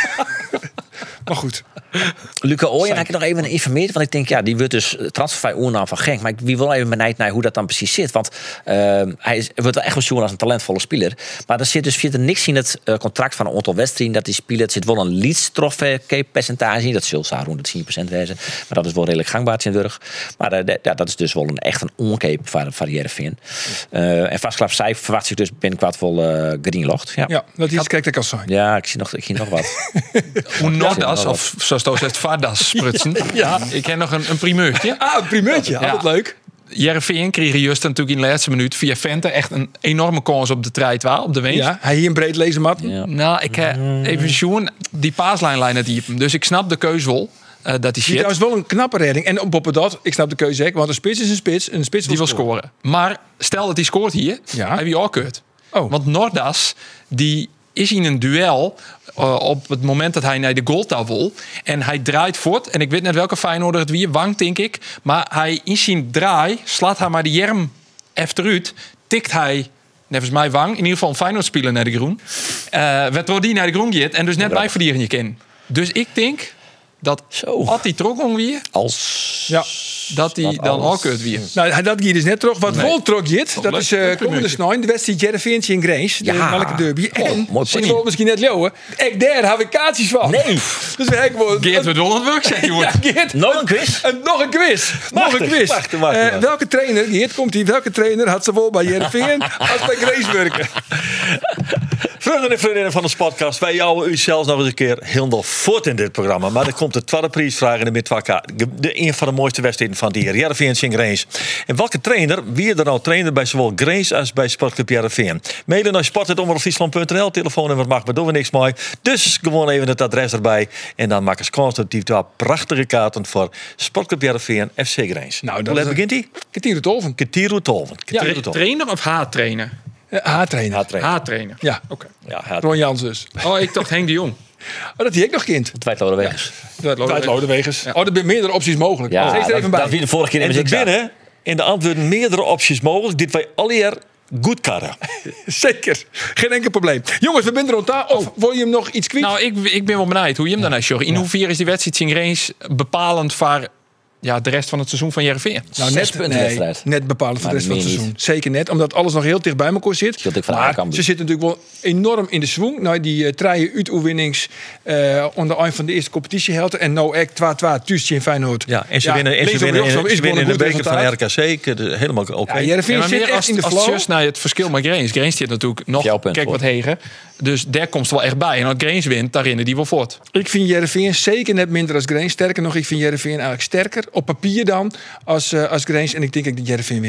Speaker 10: Maar goed.
Speaker 5: Luca Ooyen heb ik nog even informeerd. Want ik denk, ja, die wordt dus transfervrij oernam van Genk. Maar ik wie wil even benijd naar hoe dat dan precies zit. Want uh, hij is, wordt wel echt wel zien als een talentvolle speler. Maar er zit dus verder niks in het uh, contract van een aantal wedstrijden dat die speler. Er zit wel een leads-trofee-percentage in. Dat zal zo rond de tien procent wezen. Maar dat is wel redelijk gangbaar in Durg. Maar uh, de, ja, dat is dus wel een, echt een oncape van, van Jereveen. Uh, en vastklap zij verwacht zich dus binnenkort wel uh, greenlocht. Ja.
Speaker 10: Ja, dat is kijk, dat kan zijn.
Speaker 5: Ja, ik zie nog, ik zie nog wat.
Speaker 4: Hoe Noordas,
Speaker 5: Ja.
Speaker 4: of zoals Toos zegt, Vardas sprutsen.
Speaker 10: Ja.
Speaker 4: Ik heb nog een, een primeurtje.
Speaker 10: Ah, een primeurtje.
Speaker 4: Ja.
Speaker 10: Altijd leuk.
Speaker 4: Jereveen kreeg juist natuurlijk in de laatste minuut via Vente echt een enorme kans op de strijd op de winst.
Speaker 10: Ja, hij hier een breed lezen mat.
Speaker 5: Ja.
Speaker 4: Nou, ik heb even zien, die paaslijn het hier. Dus ik snap de keus wel. Uh, dat die
Speaker 10: Die
Speaker 4: shit,
Speaker 10: trouwens wel een knappe redding. En op op dat, ik snap de keuze ook, want een spits is een spits. En een spits
Speaker 4: die wil scoren. Maar stel dat hij scoort hier,
Speaker 10: Ja.
Speaker 4: heb je al keurt.
Speaker 10: Oh.
Speaker 4: Want Noordas, die is in een duel uh, op het moment dat hij naar de goaltouw wil. En hij draait voort. En ik weet net welke Feyenoorder het wie, Wang denk ik. Maar hij in zijn draai slaat hij maar de jerm achteruit. Tikt hij, nevens mij Wang, in ieder geval een Feyenoord speler naar de groen. Uh, werd door die naar de groen gaat en dus net bij verdieren je ken. Dus ik denk dat
Speaker 5: Zo.
Speaker 4: als hij trok om weer,
Speaker 5: Als.
Speaker 10: Ja.
Speaker 4: dat hij
Speaker 5: Wat
Speaker 4: dan
Speaker 5: alles.
Speaker 4: al keurt weer.
Speaker 10: Nou, hij- dat hier dus net terug. Wat
Speaker 4: Nee.
Speaker 10: wel trok jit, dat
Speaker 4: leuk.
Speaker 10: is uh,
Speaker 4: Leuk
Speaker 10: komende
Speaker 4: primeurtje.
Speaker 10: snij. De wedstrijd Jereveen in Grace. De
Speaker 5: Ja.
Speaker 10: Malke derby. En,
Speaker 5: mooi
Speaker 10: ik
Speaker 5: puntje.
Speaker 10: wil misschien net leeuwen. Ik daar heb ik kaartjes van.
Speaker 5: Nee.
Speaker 10: Dus we hebben gewoon...
Speaker 4: Geert wordt wel aan het werk zijn, jongen.
Speaker 10: Ja, Geert.
Speaker 5: Nog een quiz?
Speaker 10: En nog een quiz. Nog een quiz.
Speaker 6: wacht, wacht,
Speaker 10: Eh,
Speaker 6: wacht.
Speaker 10: welke trainer, Geert, komt hij? Welke trainer had zowel bij Jereveen als bij Grace werken?
Speaker 6: Vrienden en vriendinnen van de podcast, wij jouwen u zelfs nog eens een keer heel voort in dit programma. Maar er komt de tweede prijsvraag in de midwakka. De een van de mooiste wedstrijden van die Jereveen in Grace. En welke trainer, wie er nou trainer bij zowel Grace als bij Sportclub Jereveen? Mailen naar sport punt omroep friesland punt n l, telefoonnummer mag, maar doen we niks mee. Dus gewoon even het adres erbij. En dan maken ze constructief twee prachtige kaarten voor Sportclub Jereveen F C Grace.
Speaker 10: Nou, dat
Speaker 6: Hoe laat
Speaker 10: is een-
Speaker 6: begint hij?
Speaker 10: Ketiere Tolven.
Speaker 6: Ketiru Tolven.
Speaker 10: Ja,
Speaker 6: Ketiru Tolven.
Speaker 4: Trainer of haattrainer?
Speaker 10: Uh, Haar-trainer.
Speaker 6: Haattrainer.
Speaker 4: Haattrainer.
Speaker 10: Ja,
Speaker 4: Oké.
Speaker 6: Ja, hij
Speaker 10: Ron Jans dus.
Speaker 4: Oh, ik dacht Henk de Jong.
Speaker 10: Oh, dat hij ik nog kind.
Speaker 5: Twijt Lodewegers.
Speaker 10: Uit Lodewegers. Oh, er zijn meerdere opties mogelijk.
Speaker 5: Ja,
Speaker 10: Oh, steeds er even
Speaker 5: dat,
Speaker 10: bij.
Speaker 5: dat wie de vorige keer in
Speaker 6: En
Speaker 5: de
Speaker 6: we
Speaker 5: zin
Speaker 6: binnen in de antwoorden meerdere opties mogelijk. Dit wij alweer goed karren.
Speaker 10: Zeker. Geen enkel probleem. Jongens, we zijn er rond daar. Of wil je hem nog iets kwijt?
Speaker 4: Nou, ik, ik ben wel benieuwd hoe je hem dan uit, Jorg. In hoeverre is die wedstrijd in Grace bepalend voor ja, de rest van het seizoen van Jereveen?
Speaker 10: Nou,
Speaker 5: Zes
Speaker 10: net,
Speaker 5: punten
Speaker 10: nee,
Speaker 5: wedstrijd.
Speaker 10: net bepalend voor de
Speaker 5: Maar
Speaker 10: rest van het
Speaker 5: meer
Speaker 10: seizoen. Zeker net, omdat alles nog heel dicht bij elkaar zit.
Speaker 5: Scheelt ook van
Speaker 10: Maar
Speaker 5: Cambuur.
Speaker 10: ze zitten natuurlijk wel enorm in de swing. Nou, die uh, treien uitoefenings uh, onder een van de eerste competitiehelden. En nou echt twee-twee thuis in Feyenoord.
Speaker 6: Ja, en ze winnen, en ze
Speaker 10: links of
Speaker 6: winnen,
Speaker 10: rechts,
Speaker 6: in,
Speaker 10: is
Speaker 6: ze
Speaker 10: wel
Speaker 6: winnen in
Speaker 10: een
Speaker 6: de
Speaker 10: goed
Speaker 6: beker van
Speaker 10: resultaat.
Speaker 6: R K C. de- Helemaal oké.
Speaker 10: Ja, Jereveen
Speaker 4: Ja, maar
Speaker 10: zit
Speaker 4: meer
Speaker 10: echt
Speaker 4: als,
Speaker 10: in de
Speaker 4: als
Speaker 10: flow.
Speaker 4: just naar het verschil met Grace. Grace zit natuurlijk nog
Speaker 5: Jouw punt
Speaker 4: kijk
Speaker 5: voor.
Speaker 4: wat heger. Dus daar komt ze wel echt bij. En als Grace wint, daar rennen die wel voort.
Speaker 10: Ik vind Jereveen zeker net minder als Grace. Sterker nog, ik vind Jereveen eigenlijk sterker op papier dan als, uh, als Grace. En ik denk dat Jereveen wint.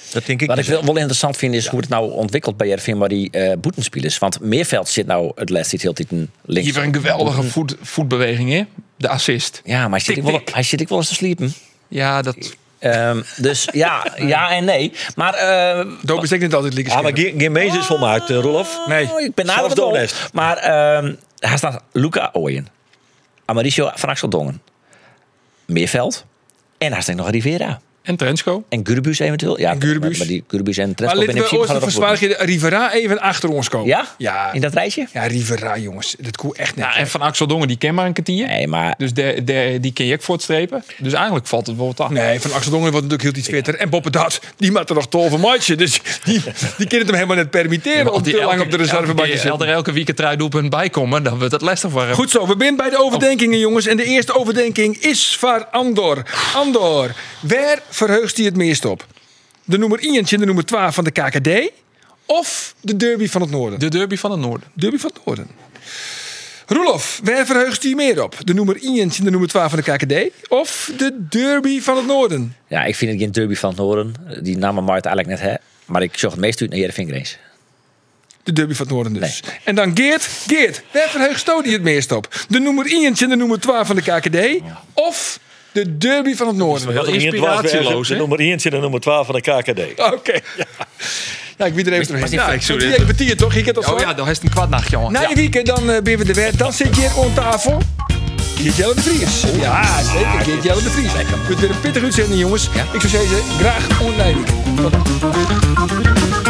Speaker 6: Dat denk ik
Speaker 5: Wat
Speaker 6: niet
Speaker 5: ik wel, wel interessant vind is hoe het nou ontwikkelt bij Heerenveen waar die uh, boetenspelers. Want Meerveld zit nou het laatste heel tijd een links.
Speaker 4: Hier een geweldige voet, voetbeweging, hè? De assist.
Speaker 5: Ja, maar hij zit,
Speaker 4: Tik,
Speaker 5: ik wel,
Speaker 4: tik.
Speaker 5: hij zit ik wel eens te sliepen.
Speaker 4: Ja, dat...
Speaker 5: Um, dus ja, ja en nee. Maar... Uh,
Speaker 10: Dat betekent niet altijd lieke
Speaker 6: Ah, maar geen, geen mees is volmaakt, uh, Rolf.
Speaker 10: Nee.
Speaker 5: Oh, ik ben
Speaker 6: Zelfs
Speaker 5: nader wel.
Speaker 6: Donest.
Speaker 5: Maar uh, hij staat Luca Ooyen. Amaricio van Axel Dongen. Meerveld. En hij staat nog Rivera.
Speaker 4: En Trensko.
Speaker 5: En Gurbuus eventueel. Ja,
Speaker 10: En Gurbuus.
Speaker 5: Maar, maar die Gurbuus en
Speaker 10: Maar
Speaker 5: Trensko
Speaker 10: laten
Speaker 5: ben
Speaker 10: we
Speaker 5: in
Speaker 10: ooit
Speaker 5: principe
Speaker 10: even verzwaardigen Rivera even achter ons komen.
Speaker 5: Ja?
Speaker 10: Ja.
Speaker 5: In dat rijtje?
Speaker 10: Ja, Rivera, jongens. Dat koe echt net.
Speaker 4: Ja, en van Axel Dongen, die ken maar een kwartier.
Speaker 5: Nee, maar...
Speaker 4: Dus de, de, die ken je ook voortstrepen. Dus eigenlijk valt het wel wat af.
Speaker 10: Nee, van Axel Dongen wordt natuurlijk heel iets fitter. En Boppe Dat, die maakt er nog tol van matchen. Dus die, die kan het hem helemaal net permitteren
Speaker 4: Ja,
Speaker 10: om te lang op de reservebankje te
Speaker 4: zitten. Als er elke week een truidoelpunt bij komen, dan wordt het lastig voor hem.
Speaker 10: Goed zo, we zijn bij de overdenkingen, jongens. En de eerste overdenking is voor Andor. Andor, waar verheugt hij het meest op? De nummer één en de nummer twee van de K K D? Of de derby van het noorden?
Speaker 4: De derby van het noorden.
Speaker 10: Derby van het noorden. Roelof, waar verheugt hij meer op? De nummer één en de nummer twee van de K K D? Of de derby van het noorden?
Speaker 5: Ja, ik vind het geen derby van het noorden. Die namen Mart eigenlijk net, hè. Maar ik zocht het meest uit naar Heerenveen Grace.
Speaker 10: De derby van het noorden dus.
Speaker 5: Nee.
Speaker 10: En dan Geert. Geert, waar verheugt Stody het meest op? De nummer één en de nummer twee van de K K D? Of de derby van het noorden?
Speaker 6: Wel inspiratieloos. De nummer één en de nummer twaalf van de K K D.
Speaker 10: Oké. Okay. Ja. Ja, ik weet er even doorheen.
Speaker 4: Ja, ik
Speaker 10: zou het betier toch? Ik heb dat
Speaker 4: Oh ja, dan is het een kwartnacht, jongen.
Speaker 10: Na
Speaker 4: Ja.
Speaker 10: je weekend dan uh, ben we de weer. Dan zit je hier aan tafel. Geert Jelle de Vries. Ja, zeker. Geert Jelle de Vries. Het wordt weer een pittige uitzending, jongens. Ik zou zeggen, graag online. Tot dan.